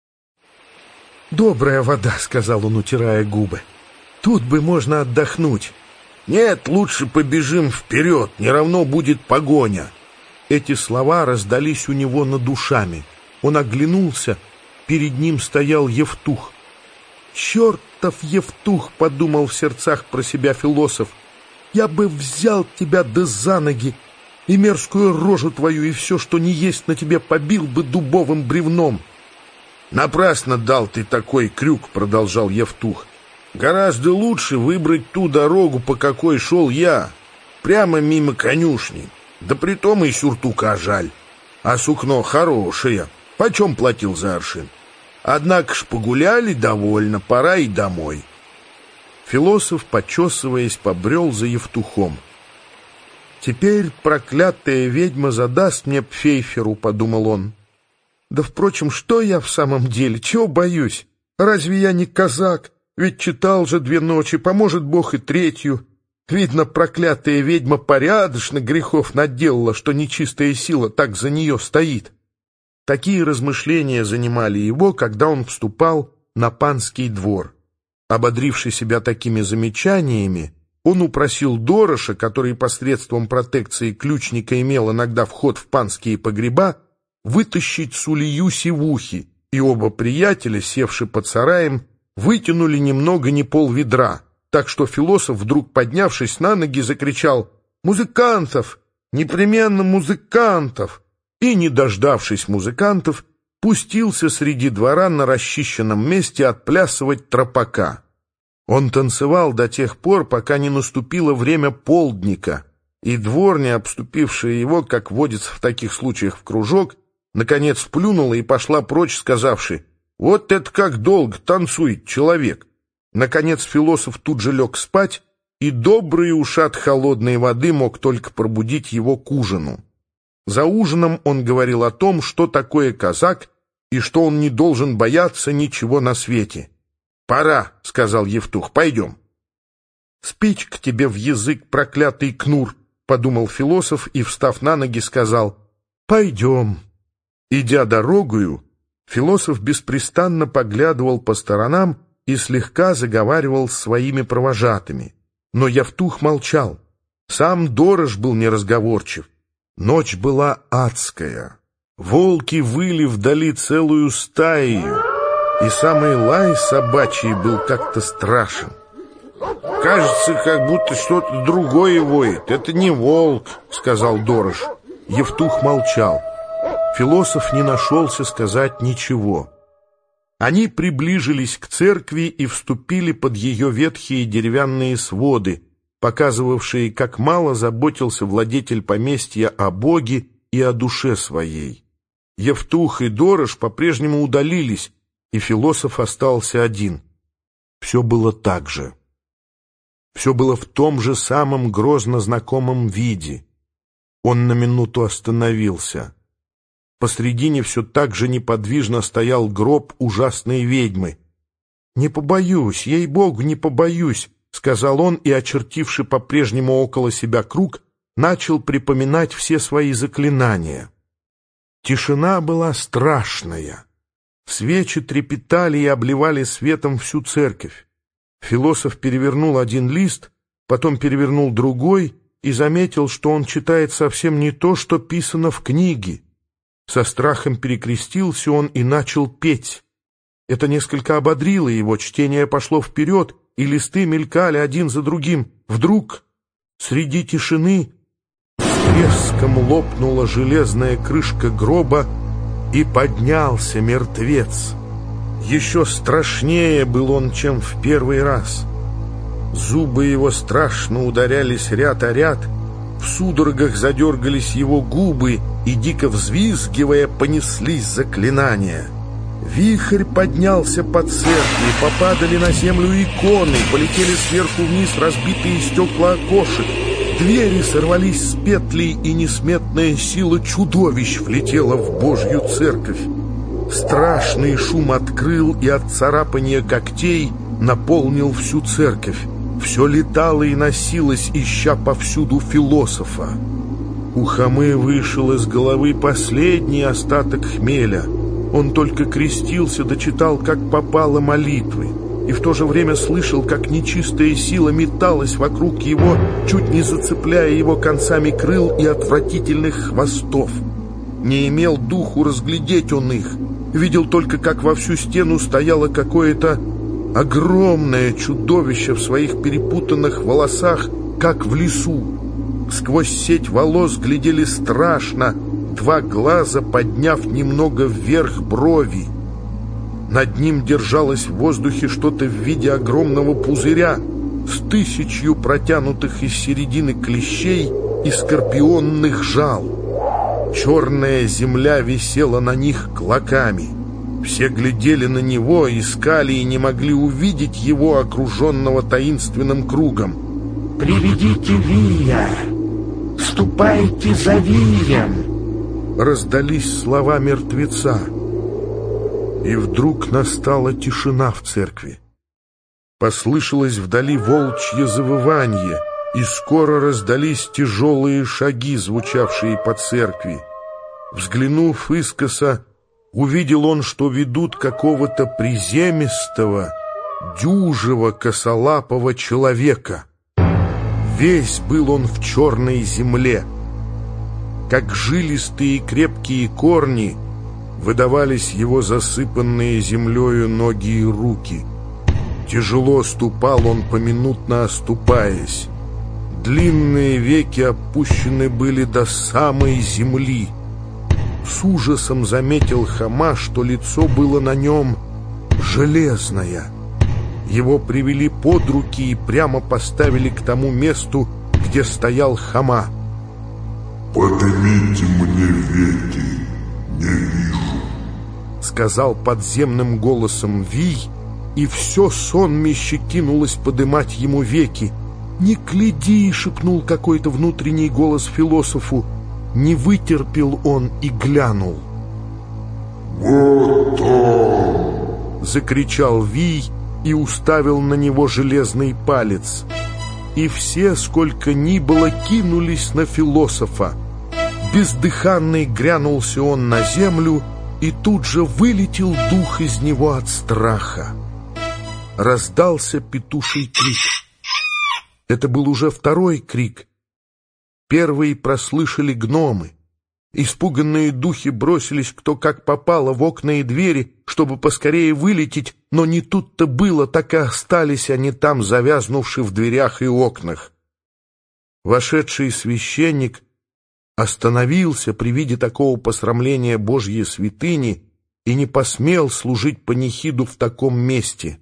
«Добрая вода», — сказал он, утирая губы. «Тут бы можно отдохнуть». «Нет, лучше побежим вперед, не равно будет погоня». Эти слова раздались у него над душами. Он оглянулся. Перед ним стоял Евтух. «Чертов Евтух!» — подумал в сердцах про себя философ. «Я бы взял тебя да за ноги, и мерзкую рожу твою, и все, что не есть на тебе, побил бы дубовым бревном». «Напрасно дал ты такой крюк», — продолжал Евтух. «Гораздо лучше выбрать ту дорогу, по какой шел я, прямо мимо конюшни. Да притом и сюртука жаль, а сукно хорошее. Почем платил за аршин? Однако ж погуляли довольно, пора и домой». Философ, почесываясь, побрел за Евтухом. «Теперь проклятая ведьма задаст мне пфейферу», — подумал он. «Да, впрочем, что я в самом деле? Чего боюсь? Разве я не казак? Ведь читал же 2 ночи, поможет Бог и 3. Видно, проклятая ведьма порядочно грехов наделала, что нечистая сила так за нее стоит». Такие размышления занимали его, когда он вступал на панский двор. Ободривший себя такими замечаниями, Он упросил Дороша, который посредством протекции ключника имел иногда вход в панские погреба, вытащить сулию сивухи, и оба приятеля, севши под сараем, вытянули немного не полведра, так что философ, вдруг поднявшись на ноги, закричал: «Музыкантов! Непременно музыкантов!» и, не дождавшись музыкантов, пустился среди двора на расчищенном месте отплясывать тропака. Он танцевал до тех пор, пока не наступило время полдника, и дворня, обступившая его, как водится в таких случаях, в кружок, наконец плюнула и пошла прочь, сказавши: «Вот это как долго танцует человек!» Наконец философ тут же лег спать, и добрый ушат холодной воды мог только пробудить его к ужину. За ужином он говорил о том, что такое казак, и что он не должен бояться ничего на свете. «Пора», — сказал Евтух, — «пойдем». «Спичка тебе в язык, проклятый кнур», — подумал философ и, встав на ноги, сказал: «Пойдем». Идя дорогою, философ беспрестанно поглядывал по сторонам и слегка заговаривал с своими провожатыми. Но Евтух молчал. Сам Дорож был неразговорчив. Ночь была адская. Волки выли вдали целую стаю, и самый лай собачий был как-то страшен. «Кажется, как будто что-то другое воет. Это не волк», — сказал Дорож. Евтух молчал. Философ не нашелся сказать ничего. Они приближились к церкви и вступили под ее ветхие деревянные своды, показывавшие, как мало заботился владетель поместья о Боге и о душе своей. Евтух и Дорож по-прежнему удалились, и философ остался один. Все было так же. Все было в том же самом грозно знакомом виде. Он на минуту остановился. Посредине все так же неподвижно стоял гроб ужасной ведьмы. «Не побоюсь, ей-богу, не побоюсь», — сказал он, и, очертивши по-прежнему около себя круг, начал припоминать все свои заклинания. Тишина была страшная. Свечи трепетали и обливали светом всю церковь. Философ перевернул один лист, потом перевернул другой и заметил, что он читает совсем не то, что писано в книге. Со страхом перекрестился он и начал петь. Это несколько ободрило его, чтение пошло вперед, и листы мелькали один за другим. Вдруг среди тишины с треском лопнула железная крышка гроба, и поднялся мертвец. Еще страшнее был он, чем в первый раз. Зубы его страшно ударялись ряд о ряд, в судорогах задергались его губы, и, дико взвизгивая, понеслись заклинания. Вихрь поднялся по церкви, попадали на землю иконы, полетели сверху вниз разбитые стекла окошек, двери сорвались с петлей, и несметная сила чудовищ влетела в Божью церковь. Страшный шум открыл и от царапания когтей наполнил всю церковь. Все летало и носилось, ища повсюду философа. У Хомы вышел из головы последний остаток хмеля. Он только крестился, дочитал, как попало, молитвы, и в то же время слышал, как нечистая сила металась вокруг его, чуть не зацепляя его концами крыл и отвратительных хвостов. Не имел духу разглядеть он их, видел только, как во всю стену стояло какое-то огромное чудовище в своих перепутанных волосах, как в лесу. Сквозь сеть волос глядели страшно два глаза, подняв немного вверх брови. Над ним держалось в воздухе что-то в виде огромного пузыря с 1000 протянутых из середины клещей и скорпионных жал. Черная земля висела на них клоками. Все глядели на него, искали и не могли увидеть его, окруженного таинственным кругом. «Приведите Вия! Ступайте за Вием!» Раздались слова мертвеца. И вдруг настала тишина в церкви. Послышалось вдали волчье завывание, и скоро раздались тяжелые шаги, звучавшие по церкви. Взглянув искоса, увидел он, что ведут какого-то приземистого, дюжего, косолапого человека. Весь был он в черной земле. Как жилистые и крепкие корни выдавались его засыпанные землею ноги и руки. Тяжело ступал он, поминутно оступаясь. Длинные веки опущены были до самой земли. С ужасом заметил Хома, что лицо было на нем железное. Его привели под руки и прямо поставили к тому месту, где стоял Хома. «Поднимите мне веки, не вижу», — сказал подземным голосом Вий, и все сонмище кинулось подымать ему веки. «Не гляди!» — шепнул какой-то внутренний голос философу. Не вытерпел он и глянул. «Вот он!» — закричал Вий и уставил на него железный палец. И все, сколько ни было, кинулись на философа. Бездыханный грянулся он на землю, и тут же вылетел дух из него от страха. Раздался петуший крик. Это был уже второй крик. Первый прослышали гномы. Испуганные духи бросились кто как попало в окна и двери, чтобы поскорее вылететь, но не тут-то было, так и остались они там, завязнувши в дверях и окнах. Вошедший священник остановился при виде такого посрамления Божьей святыни и не посмел служить панихиду в таком месте.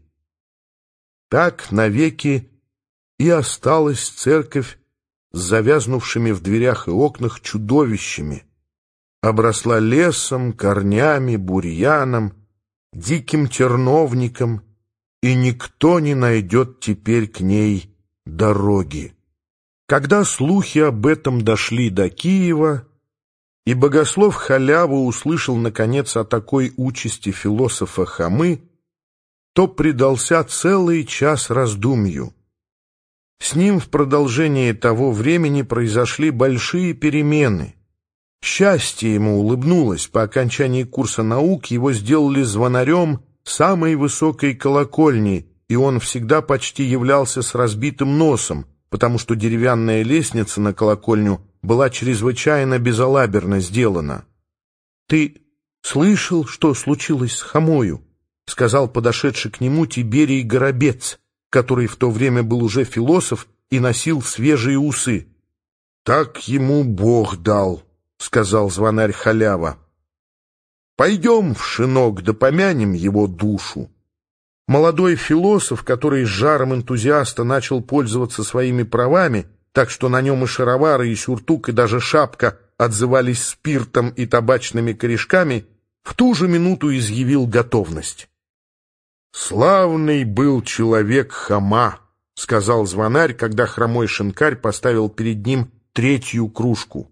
Так навеки и осталась церковь с завязнувшими в дверях и окнах чудовищами, обросла лесом, корнями, бурьяном, диким терновником, и никто не найдет теперь к ней дороги. Когда слухи об этом дошли до Киева, и богослов Халява услышал, наконец, о такой участи философа Хомы, то предался целый час раздумью. С ним в продолжении того времени произошли большие перемены. Счастье ему улыбнулось. По окончании курса наук его сделали звонарем самой высокой колокольни, и он всегда почти являлся с разбитым носом, потому что деревянная лестница на колокольню была чрезвычайно безалаберно сделана. «Ты слышал, что случилось с Хомою?» — сказал подошедший к нему Тиберий Горобец, который в то время был уже философ и носил свежие усы. «Так ему Бог дал», — сказал звонарь Халява. «Пойдем в шинок да помянем его душу». Молодой философ, который с жаром энтузиаста начал пользоваться своими правами, так что на нем и шаровары, и сюртук, и даже шапка отзывались спиртом и табачными корешками, в ту же минуту изъявил готовность. «Славный был человек Хома», — сказал звонарь, когда хромой шинкарь поставил перед ним третью кружку.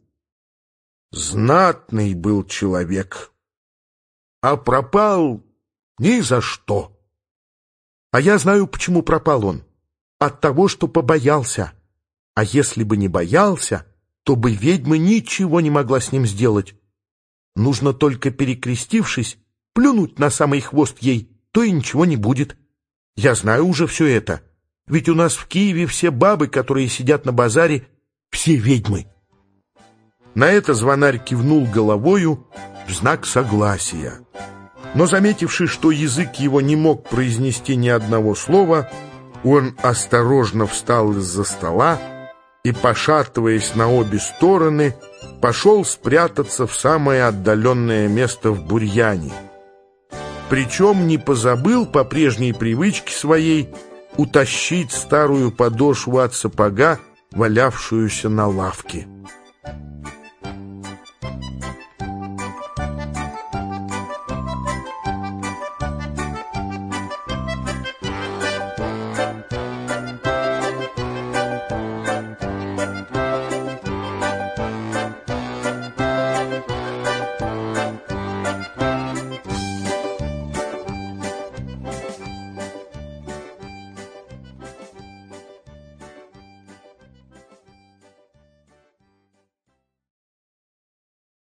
«Знатный был человек, а пропал ни за что». «А я знаю, почему пропал он. От того, что побоялся. А если бы не боялся, то бы ведьма ничего не могла с ним сделать. Нужно только, перекрестившись, плюнуть на самый хвост ей, то и ничего не будет. Я знаю уже все это. Ведь у нас в Киеве все бабы, которые сидят на базаре, все ведьмы». На это звонарь кивнул головою в знак согласия. Но, заметивши, что язык его не мог произнести ни одного слова, он осторожно встал из-за стола и, пошатываясь на обе стороны, пошел спрятаться в самое отдаленное место в бурьяне. Причем не позабыл по прежней привычке своей утащить старую подошву от сапога, валявшуюся на лавке.